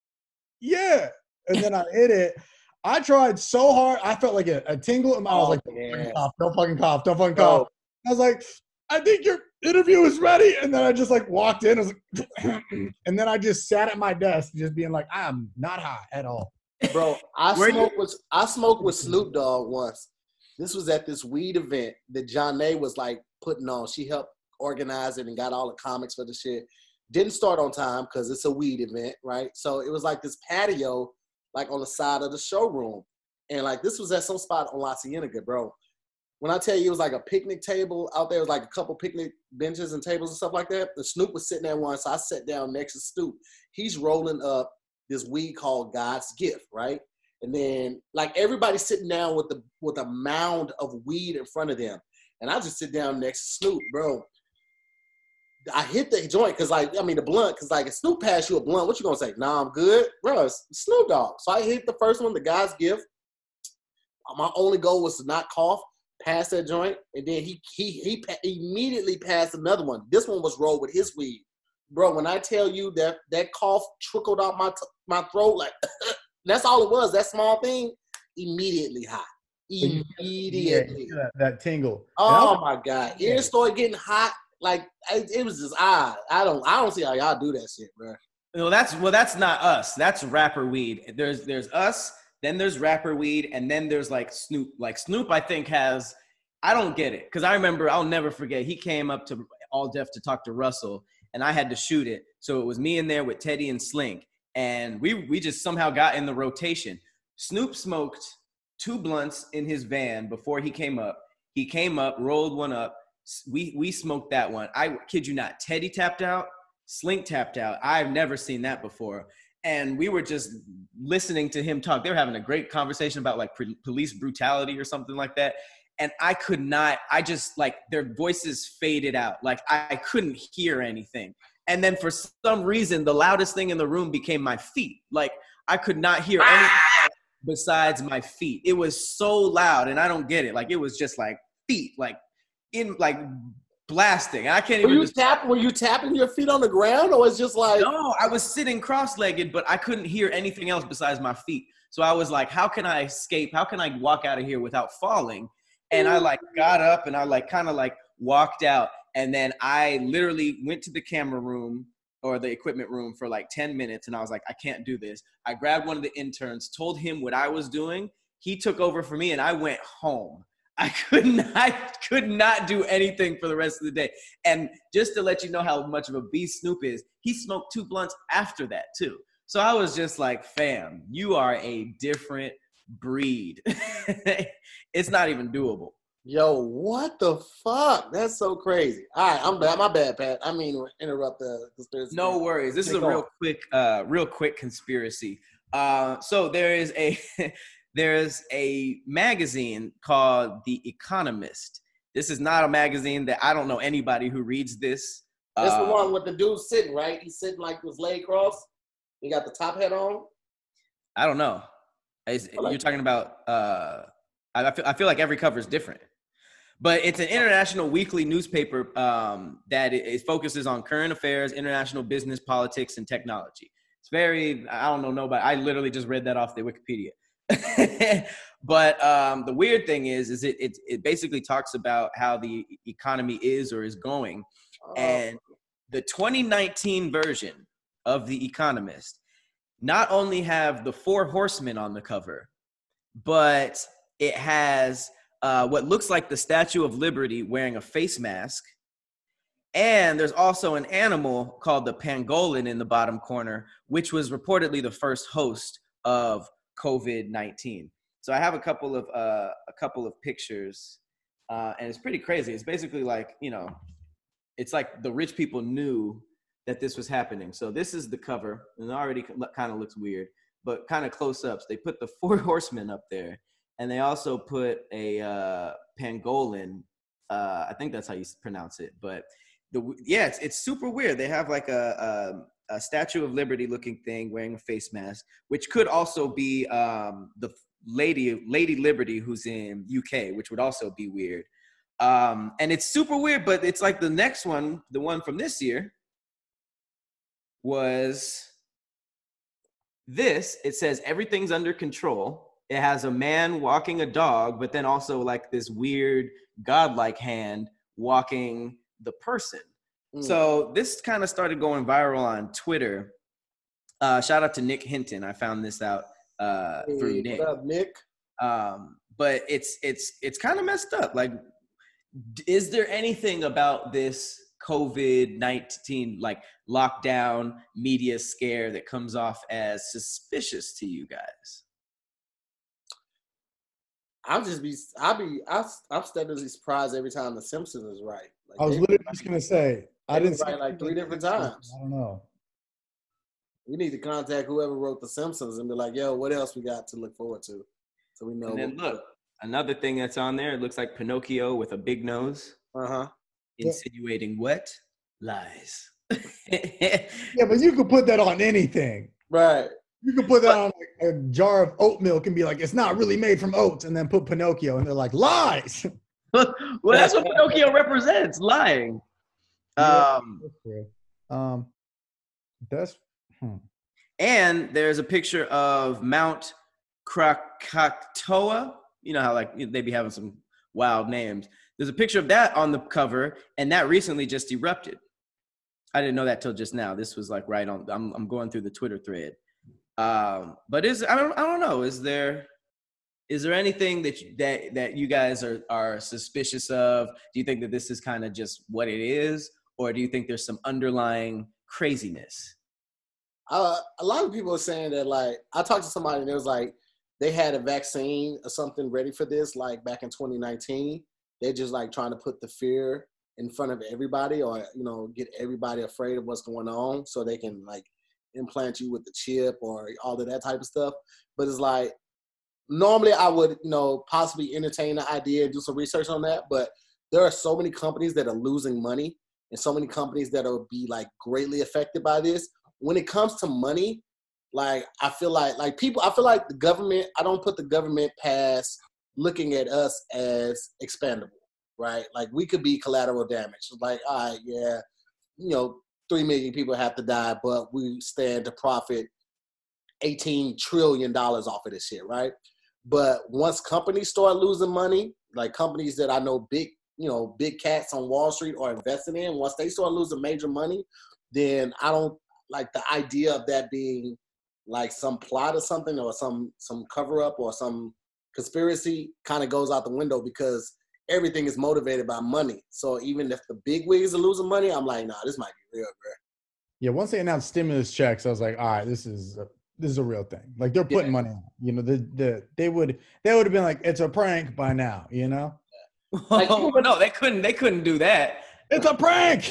"Yeah." And then I hit it. I tried so hard. I felt like a, a tingle. And I was Oh, like, yeah. cough, "Don't fucking cough. Don't fucking Bro. cough." I was like, "I think your interview is ready." And then I just like walked in. I was like, and then I just sat at my desk, just being like, "I'm not high at all." Bro, I Were you- smoked with I smoked with Snoop Dogg once. This was at this weed event that Johnny was like putting on. She helped organize it and got all the comics for the shit. Didn't start on time because it's a weed event, right? So it was like this patio, like on the side of the showroom. And like this was at some spot on La Cienega, bro. When I tell you it was like a picnic table out there, it was like a couple picnic benches and tables and stuff like that. The Snoop was sitting there once, so I sat down next to Snoop. He's rolling up this weed called God's Gift, right? And then like everybody's sitting down with the with a mound of weed in front of them. And I just sit down next to Snoop, bro. I hit the joint because like, I mean the blunt, because like if Snoop pass you a blunt, what you gonna say? Nah, I'm good. Bro, it's Snoop Dogg. So I hit the first one, the God's Gift. My only goal was to not cough, pass that joint, and then he he he pa- immediately passed another one. This one was rolled with his weed. Bro, when I tell you that that cough trickled out my t- my throat, like that's all it was. That small thing, immediately hot. you- Immediately. Yeah, that, that tingle. And I Oh was- my God! Yeah. Ears started getting hot. Like it, it was just odd. I don't I don't see how y'all do that shit, bro. Well, that's well, that's not us. That's rapper weed. There's there's us. Then there's rapper weed, and then there's like Snoop. Like Snoop, I think has. I don't get it because I remember. I'll never forget. He came up to All Def to talk to Russell, and I had to shoot it. So it was me in there with Teddy and Slink, and we we just somehow got in the rotation. Snoop smoked two blunts in his van before he came up. He came up, rolled one up. We we smoked that one. I kid you not. Teddy tapped out. Slink tapped out. I've never seen that before. And we were just listening to him talk. They were having a great conversation about like pre- police brutality or something like that. And I could not, I just like their voices faded out. Like I, I couldn't hear anything. And then for some reason, the loudest thing in the room became my feet. Like I could not hear anything else besides my feet. It was so loud, and I don't get it. Like it was just like feet, like in like blasting. I can't Were even. you Just, tap? Were you tapping your feet on the ground, or it's just like? no, I was sitting cross-legged, but I couldn't hear anything else besides my feet. So I was like, how can I escape? How can I walk out of here without falling? And I like got up and I like kind of like walked out. And then I literally went to the camera room or the equipment room for like ten minutes. And I was like, I can't do this. I grabbed one of the interns, told him what I was doing. He took over for me and I went home. I could not, I could not do anything for the rest of the day. And just to let you know how much of a beast Snoop is, he smoked two blunts after that too. So I was just like, fam, you are a different breed. It's not even doable. Yo, what the fuck? That's so crazy. All right, I'm bad. My bad, Pat. I mean, interrupt the conspiracy. No worries. This is a real quick, uh, real quick conspiracy. Uh, so there is a there is a magazine called The Economist. This is not a magazine that I don't know anybody who reads this. That's uh, the one with the dude sitting, right? He's sitting like with his leg crossed. He got the top hat on. I don't know. Is, like you're talking about. Uh, I, I feel I feel like every cover is different. But it's an international weekly newspaper um, that it, it focuses on current affairs, international business, politics, and technology. It's very, I don't know nobody. I literally just read that off the Wikipedia. But um, the weird thing is, is it, it it basically talks about how the economy is or is going. Oh. And the twenty nineteen version of The Economist not only have the four horsemen on the cover, but it has Uh, what looks like the Statue of Liberty wearing a face mask. And there's also an animal called the pangolin in the bottom corner, which was reportedly the first host of COVID nineteen. So I have a couple of uh, a couple of pictures, uh, and it's pretty crazy. It's basically like, you know, it's like the rich people knew that this was happening. So this is the cover, and it already kind of looks weird, but kind of close-ups. They put the four horsemen up there. And they also put a uh, pangolin. Uh, I think that's how you pronounce it. But the yeah, it's it's super weird. They have like a, a, a Statue of Liberty looking thing wearing a face mask, which could also be um, the lady Lady Liberty who's in U K, which would also be weird. Um, and it's super weird. But it's like the next one, the one from this year, was this. It says everything's under control. It has a man walking a dog, but then also like this weird godlike hand walking the person. Mm. So this kind of started going viral on Twitter. Uh, shout out to Nick Hinton. I found this out uh, hey, through Nick. What up, Nick? Um, but it's it's it's kind of messed up. Like, is there anything about this COVID nineteen like lockdown media scare that comes off as suspicious to you guys? I'll just be, I'll be, I'll, I'm steadily surprised every time The Simpsons is right. Like, I was literally just gonna say, I didn't right like three different times. I don't know. We need to contact whoever wrote The Simpsons and be like, yo, what else we got to look forward to? So we know. And then look, another thing that's on there, it looks like Pinocchio with a big nose. Uh-huh. Insinuating what? Lies. Yeah, but you could put that on anything. Right. You could put that on like a jar of oat milk and be like, it's not really made from oats, and then put Pinocchio, and they're like, lies. Well, that's what Pinocchio represents, lying. Yeah, um, that's true. Um, that's hmm. And there's a picture of Mount Krakatoa. You know how like they be having some wild names. There's a picture of that on the cover, and that recently just erupted. I didn't know that till just now. This was like right on. I'm I'm going through the Twitter thread. Um, but is I don't I don't know. Is there is there anything that you, that that you guys are are suspicious of? Do you think that this is kind of just what it is, or do you think there's some underlying craziness? Uh, a lot of people are saying that. Like, I talked to somebody and it was like they had a vaccine or something ready for this, like back in twenty nineteen. They're just like trying to put the fear in front of everybody, or you know, get everybody afraid of what's going on, so they can like implant you with the chip or all of that type of stuff. But it's like, normally I would, you know, possibly entertain the idea and do some research on that. But there are so many companies that are losing money and so many companies that will be like greatly affected by this. When it comes to money, like I feel like like people, I feel like the government, I don't put the government past looking at us as expendable, right? Like we could be collateral damage. Like, all right, yeah, you know, three million people have to die, but we stand to profit eighteen trillion dollars off of this shit, right? But once companies start losing money, like companies that I know big, you know, big cats on Wall Street are investing in, once they start losing major money, then I don't like the idea of that being like some plot or something or some some cover up or some conspiracy kind of goes out the window because everything is motivated by money. So even if the big wigs are losing money, I'm like, nah, this might be real, bro. Yeah, once they announced stimulus checks, I was like, all right, this is a, this is a real thing. Like they're putting yeah. money on. You know, the the they would they would have been like, it's a prank by now. You know. Like, oh, no, they couldn't. They couldn't do that. It's a prank.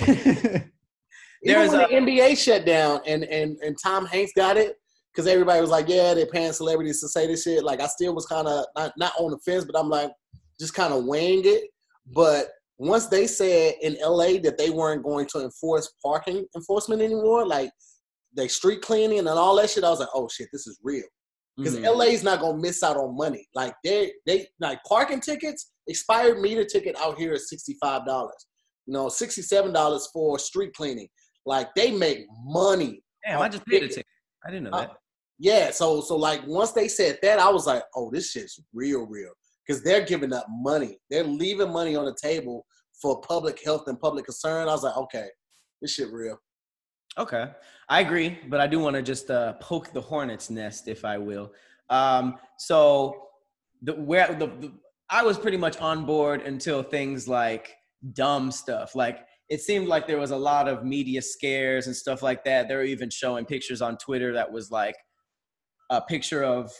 There's when a- the N B A shut down and and and Tom Hanks got it because everybody was like, yeah, they're paying celebrities to say this shit. Like I still was kind of not not on the fence, but I'm like just kind of weighing it. But once they said in L A that they weren't going to enforce parking enforcement anymore, like they street cleaning and all that shit, I was like, oh shit, this is real. Because mm-hmm. L A's not gonna miss out on money. Like they they like parking tickets, expired meter ticket out here is sixty-five dollars. You know, sixty-seven dollars for street cleaning. Like they make money. Damn, I just paid a ticket. I didn't know that. Uh, yeah, so so like once they said that, I was like, oh, this shit's real, real. Because they're giving up money. They're leaving money on the table for public health and public concern. I was like, okay, this shit real. Okay, I agree, but I do want to just uh, poke the hornet's nest, if I will. Um, so the where the, the I was pretty much on board until things like dumb stuff. Like it seemed like there was a lot of media scares and stuff like that. They were even showing pictures on Twitter that was like a picture of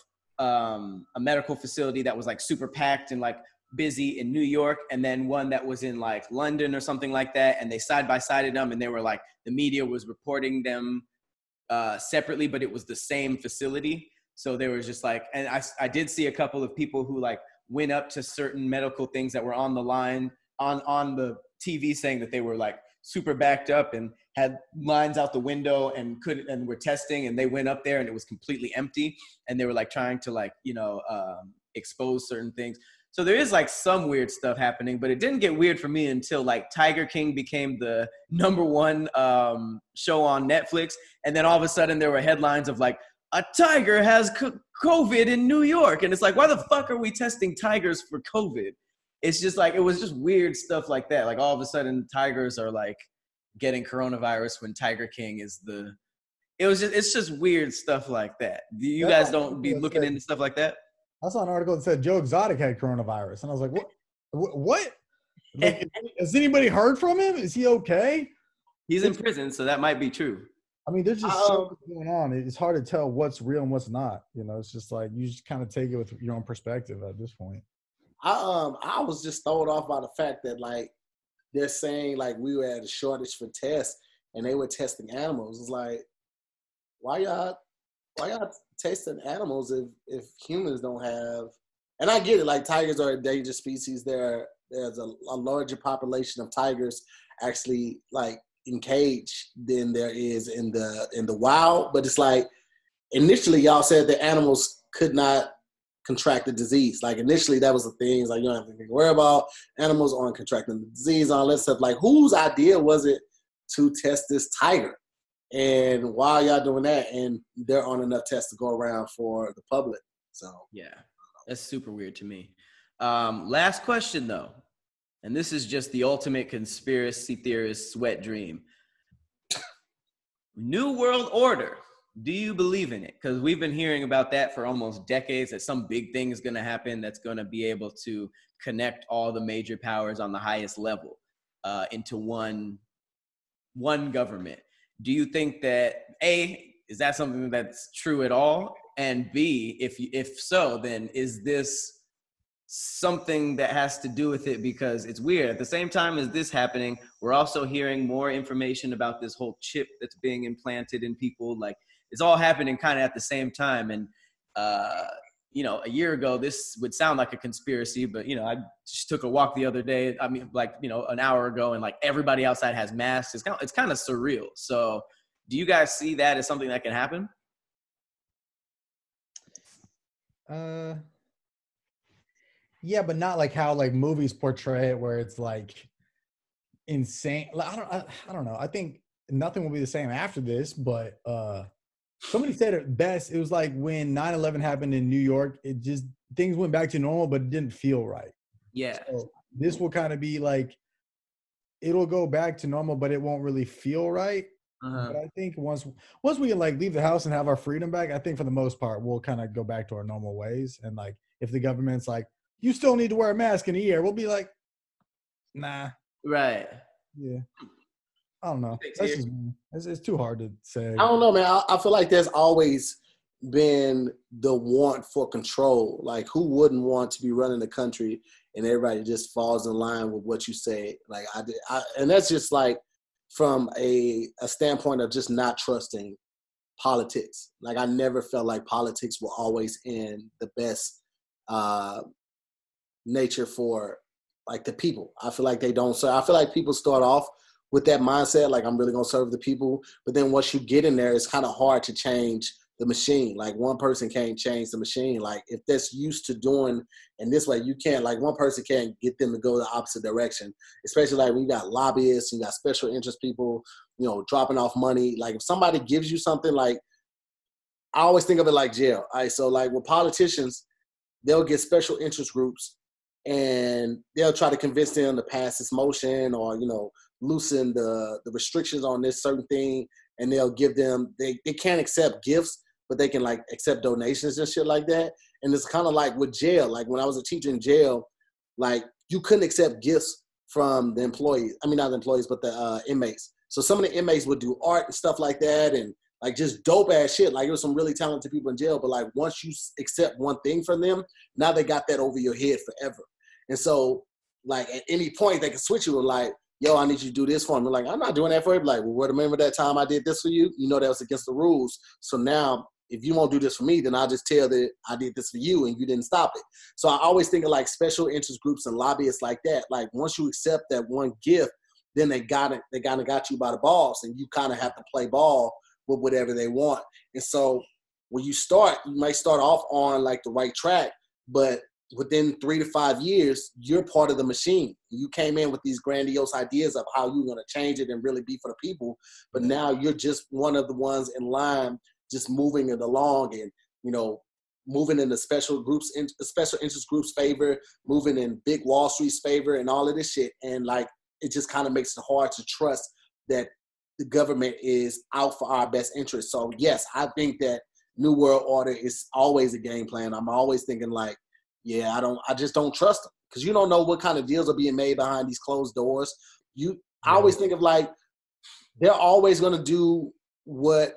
um, a medical facility that was like super packed and like busy in New York, and then one that was in like London or something like that, and they side by sided them, and they were like the media was reporting them uh separately, but it was the same facility. So there was just like, and I, I did see a couple of people who like went up to certain medical things that were on the line on on the T V saying that they were like super backed up and had lines out the window and couldn't and were testing, and they went up there and it was completely empty, and they were like trying to like, you know, um expose certain things. So there is like some weird stuff happening, but it didn't get weird for me until like Tiger King became the number one um, show on Netflix. And then all of a sudden there were headlines of like, a tiger has co- COVID in New York. And it's like, why the fuck are we testing tigers for COVID? It's just like, it was just weird stuff like that. Like all of a sudden tigers are like getting coronavirus when Tiger King is the, it was just, it's just weird stuff like that. You guys don't be looking into stuff like that? I saw an article that said Joe Exotic had coronavirus, and I was like, "What? What? Like, has anybody heard from him? Is he okay?" He's in prison, so that might be true. I mean, there's just um, so much going on. It's hard to tell what's real and what's not. You know, it's just like you just kind of take it with your own perspective at this point. I um I was just thrown off by the fact that like they're saying like we were at a shortage for tests, and they were testing animals. It's like, why y'all? Why y'all testing animals if, if humans don't have? And I get it, like tigers are a endangered species. There, there's a, a larger population of tigers actually like in cage than there is in the in the wild. But it's like initially y'all said that animals could not contract the disease. Like initially that was the thing. Like you don't have anything to worry about. Animals aren't contracting the disease, all that stuff. Like whose idea was it to test this tiger? And while y'all doing that, and there aren't enough tests to go around for the public. So yeah, that's super weird to me. Um, last question though, and this is just the ultimate conspiracy theorist wet dream. New World Order. Do you believe in it? Because we've been hearing about that for almost decades, that some big thing is going to happen that's going to be able to connect all the major powers on the highest level uh, into one one government. Do you think that, A, is that something that's true at all? And B, if if so, then is this something that has to do with it? Because it's weird. At the same time as this happening, we're also hearing more information about this whole chip that's being implanted in people. Like, it's all happening kind of at the same time. And uh, you know, a year ago, this would sound like a conspiracy, but, you know, I just took a walk the other day. I mean, like, you know, an hour ago, and like everybody outside has masks. It's kind of, it's kind of surreal. So do you guys see that as something that can happen? Uh, yeah, but not like how like movies portray it, where it's like insane. Like, I don't, I, I don't know. I think nothing will be the same after this, but uh, somebody said it best. It was like when nine eleven happened in New York, it just, things went back to normal, but it didn't feel right. Yeah. So this will kind of be like, it'll go back to normal, but it won't really feel right. Uh-huh. But I think once once we like leave the house and have our freedom back, I think for the most part we'll kind of go back to our normal ways. And like if the government's like, you still need to wear a mask in the air, we'll be like, nah. Right. Yeah. I don't know. That's just, it's, it's too hard to say. I don't know, man. I, I feel like there's always been the want for control. Like, who wouldn't want to be running the country and everybody just falls in line with what you say? Like, I did, I, and that's just like from a, a standpoint of just not trusting politics. Like, I never felt like politics were always in the best uh, nature for like the people. I feel like they don't. So I feel like people start off with that mindset, like, I'm really going to serve the people. But then once you get in there, it's kind of hard to change the machine. Like, one person can't change the machine. Like, if that's used to doing in this way, you can't, like, one person can't get them to go the opposite direction, especially like when you got lobbyists, you got special interest people, you know, dropping off money. Like, if somebody gives you something, like, I always think of it like jail. All right, so like with politicians, they'll get special interest groups and they'll try to convince them to pass this motion or, you know, loosen the, the restrictions on this certain thing, and they'll give them, they, they can't accept gifts, but they can like accept donations and shit like that. And it's kind of like with jail. Like when I was a teacher in jail, like you couldn't accept gifts from the employees. I mean, not the employees, but the uh, inmates. So some of the inmates would do art and stuff like that, and like just dope ass shit. Like, there was some really talented people in jail, but like once you accept one thing from them, now they got that over your head forever. And so like at any point they can switch you with like, yo, I need you to do this for me. Like, I'm not doing that for you. Like, well, remember that time I did this for you? You know that was against the rules. So now if you won't do this for me, then I'll just tell that I did this for you and you didn't stop it. So I always think of like special interest groups and lobbyists like that. Like once you accept that one gift, then they got it, they kind of got you by the balls, and you kind of have to play ball with whatever they want. And so when you start, you might start off on like the right track, but within three to five years, you're part of the machine. You came in with these grandiose ideas of how you're going to change it and really be for the people. But now you're just one of the ones in line, just moving it along and, you know, moving in the special groups, in special interest groups' favor, moving in big Wall Street's favor and all of this shit. And like, it just kind of makes it hard to trust that the government is out for our best interest. So yes, I think that New World Order is always a game plan. I'm always thinking like, yeah, I don't, I just don't trust them, because you don't know what kind of deals are being made behind these closed doors. You, I always think of like, they're always going to do what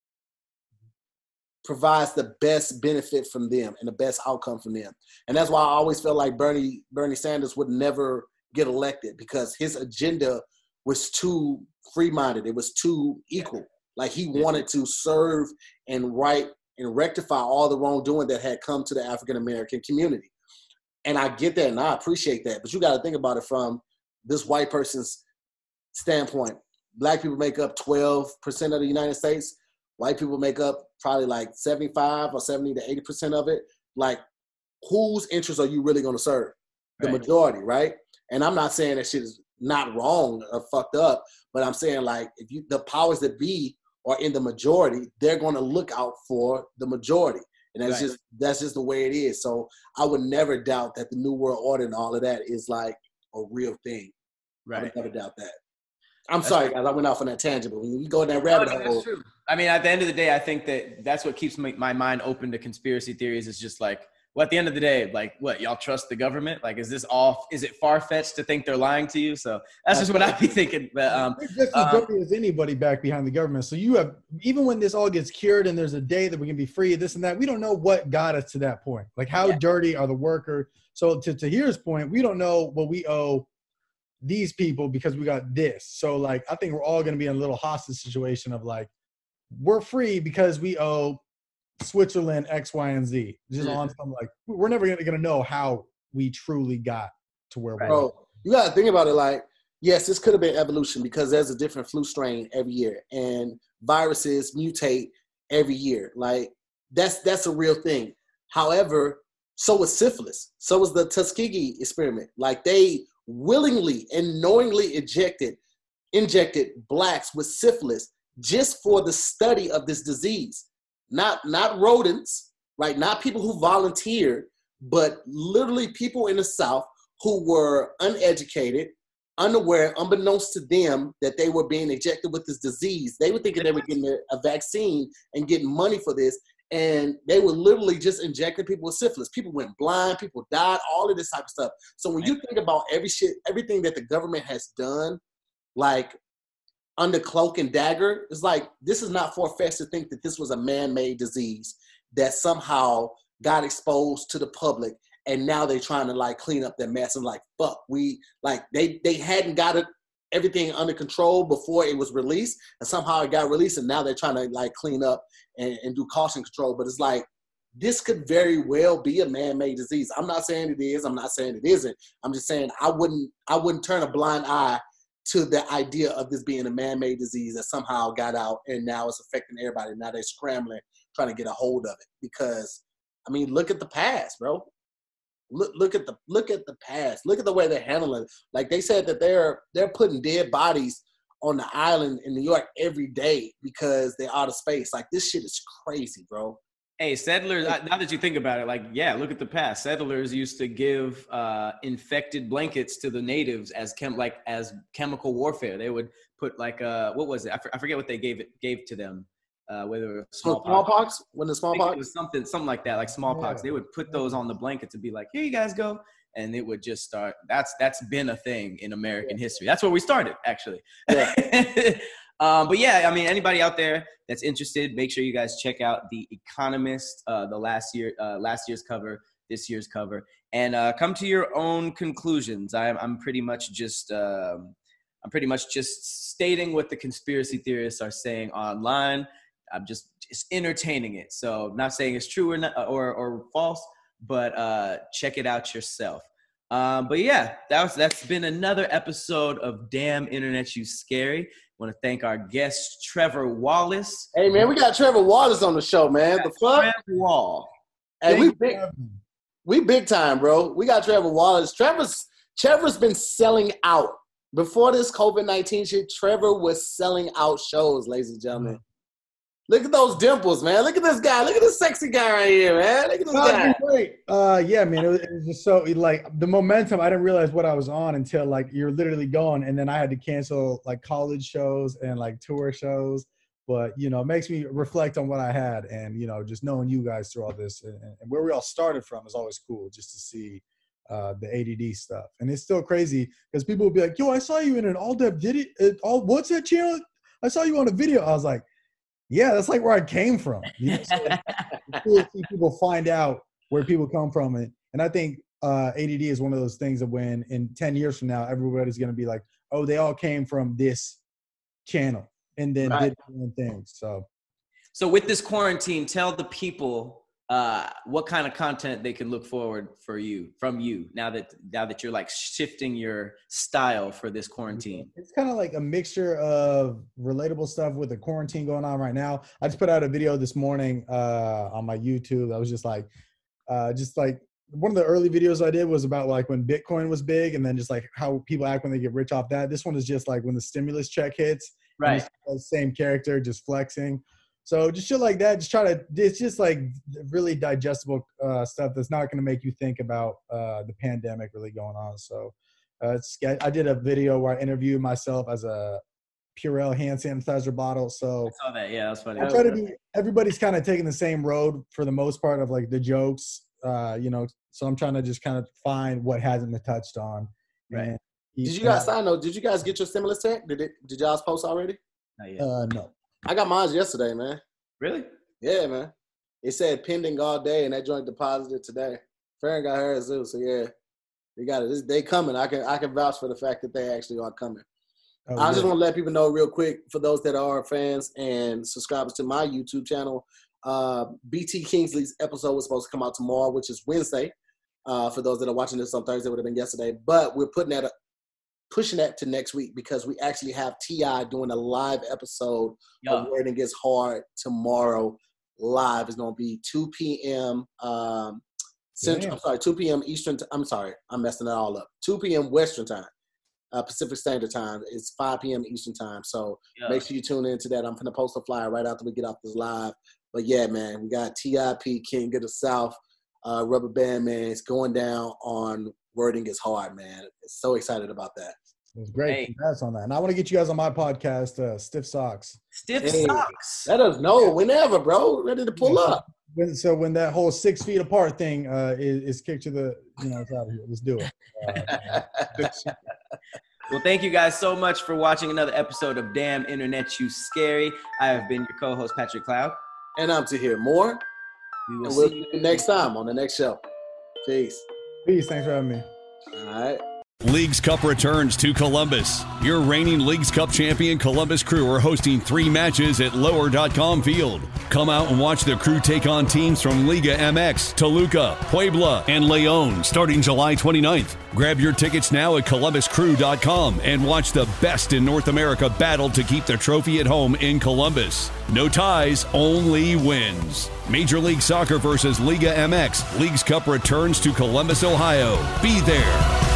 provides the best benefit from them and the best outcome from them. And that's why I always felt like Bernie, Bernie Sanders would never get elected, because his agenda was too free-minded. It was too equal. Like he wanted to serve and right and rectify all the wrongdoing that had come to the African-American community. And I get that and I appreciate that. But you got to think about it from this white person's standpoint. Black people make up twelve percent of the United States. White people make up probably like seventy-five or seventy to eighty percent of it. Like, whose interests are you really going to serve? The right. majority, right? And I'm not saying that shit is not wrong or fucked up, but I'm saying like, if you, the powers that be are in the majority, they're going to look out for the majority. And that's right. just, that's just the way it is. So I would never doubt that the New World Order and all of that is like a real thing. Right. I would never doubt that. I'm that's sorry, true. guys, I went off on that tangent, but when you go in that rabbit no, no, hole. That's true. I mean, at the end of the day, I think that that's what keeps my, my mind open to conspiracy theories. Is just like, well, at the end of the day, like, what, y'all trust the government? Like, is this all, is it far-fetched to think they're lying to you? So that's just what I'd be thinking. But um, They're just as dirty um, as anybody back behind the government. So you have, even when this all gets cured and there's a day that we can be free, this and that, we don't know what got us to that point. Like, how yeah. dirty are the workers? So to Tahir's point, we don't know what we owe these people because we got this. So like, I think we're all going to be in a little hostage situation of like, we're free because we owe Switzerland X, Y, and Z. Just Yeah. on some like we're never gonna, gonna know how we truly got to where we're Bro, you got to think about it like, yes, this could have been evolution because there's a different flu strain every year and viruses mutate every year. Like that's that's a real thing. However, so was syphilis. So was the Tuskegee experiment. Like they willingly and knowingly injected injected blacks with syphilis just for the study of this disease. Not not rodents, right? Not people who volunteered, but literally people in the South who were uneducated, unaware, unbeknownst to them that they were being injected with this disease. They were thinking they were getting a vaccine and getting money for this. And they were literally just injecting people with syphilis. People went blind, people died, all of this type of stuff. So when you think about every shit, everything that the government has done, like under cloak and dagger, it's like, this is not far-fetched to think that this was a man-made disease that somehow got exposed to the public. And now they're trying to like clean up their mess and like, fuck, we like, they, they hadn't got it, everything under control before it was released, and somehow it got released, and now they're trying to like clean up and, and do caution control. But it's like, this could very well be a man-made disease. I'm not saying it is. I'm not saying it isn't. I'm just saying I wouldn't I wouldn't turn a blind eye to the idea of this being a man-made disease that somehow got out and now it's affecting everybody. Now they're scrambling, trying to get a hold of it. Because, I mean, look at the past, bro. Look, look at the look at the past. Look at the way they're handling it. Like they said that they're they're putting dead bodies on the island in New York every day because they're out of space. Like this shit is crazy, bro. Hey, settlers, now that you think about it, like, yeah, look at the past. Settlers used to give uh, infected blankets to the natives as chem like as chemical warfare. They would put like uh what was it? I, f- I forget what they gave it gave to them. Uh, whether it was smallpox. smallpox when the I think smallpox it was something something like that, like smallpox. Yeah. They would put those on the blanket to be like, here you guys go, and it would just start. That's that's been a thing in American Yeah. history. That's where we started, actually. Yeah. um, but yeah, I mean, anybody out there that's interested, make sure you guys check out The Economist, uh, the last year uh, last year's cover, this year's cover, and uh, come to your own conclusions. I'm I'm pretty much just. Um, I'm pretty much just stating what the conspiracy theorists are saying online. I'm just, just entertaining it. So I'm not saying it's true or not, or, or false, but uh, check it out yourself. Um, but yeah, that was, that's been another episode of Damn Internet You Scary. I want to thank our guest, Trevor Wallace. Hey man, we got Trevor Wallace on the show, man. The fuck? Trevor Wall. Hey, we Thank big, you. we big time, bro. We got Trevor Wallace. Trevor's Trevor's been selling out. Before this COVID nineteen shit, Trevor was selling out shows, ladies and gentlemen. Look at those dimples, man. Look at this guy. Look at this sexy guy right here, man. Look at this No, guy. it's been great. Uh, yeah, man. It was, it was just so like the momentum. I didn't realize what I was on until like you're literally going, and then I had to cancel like college shows and like tour shows. But you know, it makes me reflect on what I had, and you know, just knowing you guys through all this and, and where we all started from is always cool, just to see uh, the A D D stuff. And it's still crazy because people will be like, "Yo, I saw you in an all dep did it all. What's that channel? I saw you on a video." I was like, yeah, that's like where I came from. You know, so it's cool to see people find out where people come from. And, and I think uh, A D D is one of those things that when in ten years from now, everybody's going to be like, oh, they all came from this channel and then Right. did different things. So, So with this quarantine, tell the people uh, what kind of content they can look forward for you from you now that now that you're like shifting your style for this quarantine. it's kind of like a mixture of relatable stuff with the quarantine going on right now. I just put out a video this morning uh, on my YouTube. That was just like, uh, just like one of the early videos I did was about like when Bitcoin was big and then just like how people act when they get rich off that. This one is just like when the stimulus check hits. and it's the same character, just flexing. So just shit like that. Just try to, it's just like really digestible uh, stuff that's not going to make you think about uh, the pandemic really going on. So uh, it's, I did a video where I interviewed myself as a Purell hand sanitizer bottle. So I saw that. Yeah, that's funny. I try to be, everybody's kind of taking the same road for the most part of like the jokes, uh, you know, so I'm trying to just kind of find what hasn't been touched on. Right. And Did you guys sign though? Did you guys get your stimulus check? Did it? Did y'all post already? Not yet. Uh, no. I got mine yesterday, man. Really? Yeah, man. It said pending all day, and that joint deposited today. Farron got hers too, so yeah, they got it. This, they coming. I can I can vouch for the fact that they actually are coming. Oh, I just yeah. want to let people know real quick, for those that are fans and subscribers to my YouTube channel, Uh, B T Kingsley's episode was supposed to come out tomorrow, which is Wednesday. Uh, for those that are watching this on Thursday, it would have been yesterday. But we're putting that, pushing that to next week because we actually have T I doing a live episode yeah. of Wording Gets Hard tomorrow. Live is going to be two p.m. Um, Central. I'm sorry, two p.m. Eastern. T- I'm sorry, I'm messing it all up. two p.m. Western time. Uh, Pacific Standard Time. It's five p.m. Eastern Time. So yeah. make sure you tune into that. I'm going to post a flyer right after we get off this live. But yeah, man, we got T I P, King of the South, uh, Rubber Band Man. It's going down on Wording Is Hard, man. So excited about that. It was great. Hey. Congrats on that. And I want to get you guys on my podcast, uh, Stiff Socks. Stiff hey, Socks. Let us know whenever, bro. Ready to pull yeah. up. When, so when that whole six feet apart thing uh, is, is kicked to the, you know, it's out of here. Let's do it. Uh, Well, thank you guys so much for watching another episode of Damn Internet You Scary. I have been your co-host, Patrick Cloud. And I'm to hear more. We will and we'll see you next time on the next show. Peace. Peace. Thanks for having me. All right. Leagues Cup returns to Columbus. Your reigning Leagues Cup champion Columbus Crew are hosting three matches at lower dot com field. Come out and watch the Crew take on teams from Liga M X, Toluca, Puebla, and Leon starting July twenty-ninth. Grab your tickets now at columbus crew dot com and watch the best in North America battle to keep the trophy at home in Columbus. No ties, only wins. Major League Soccer versus Liga M X. Leagues Cup returns to Columbus, Ohio. Be there.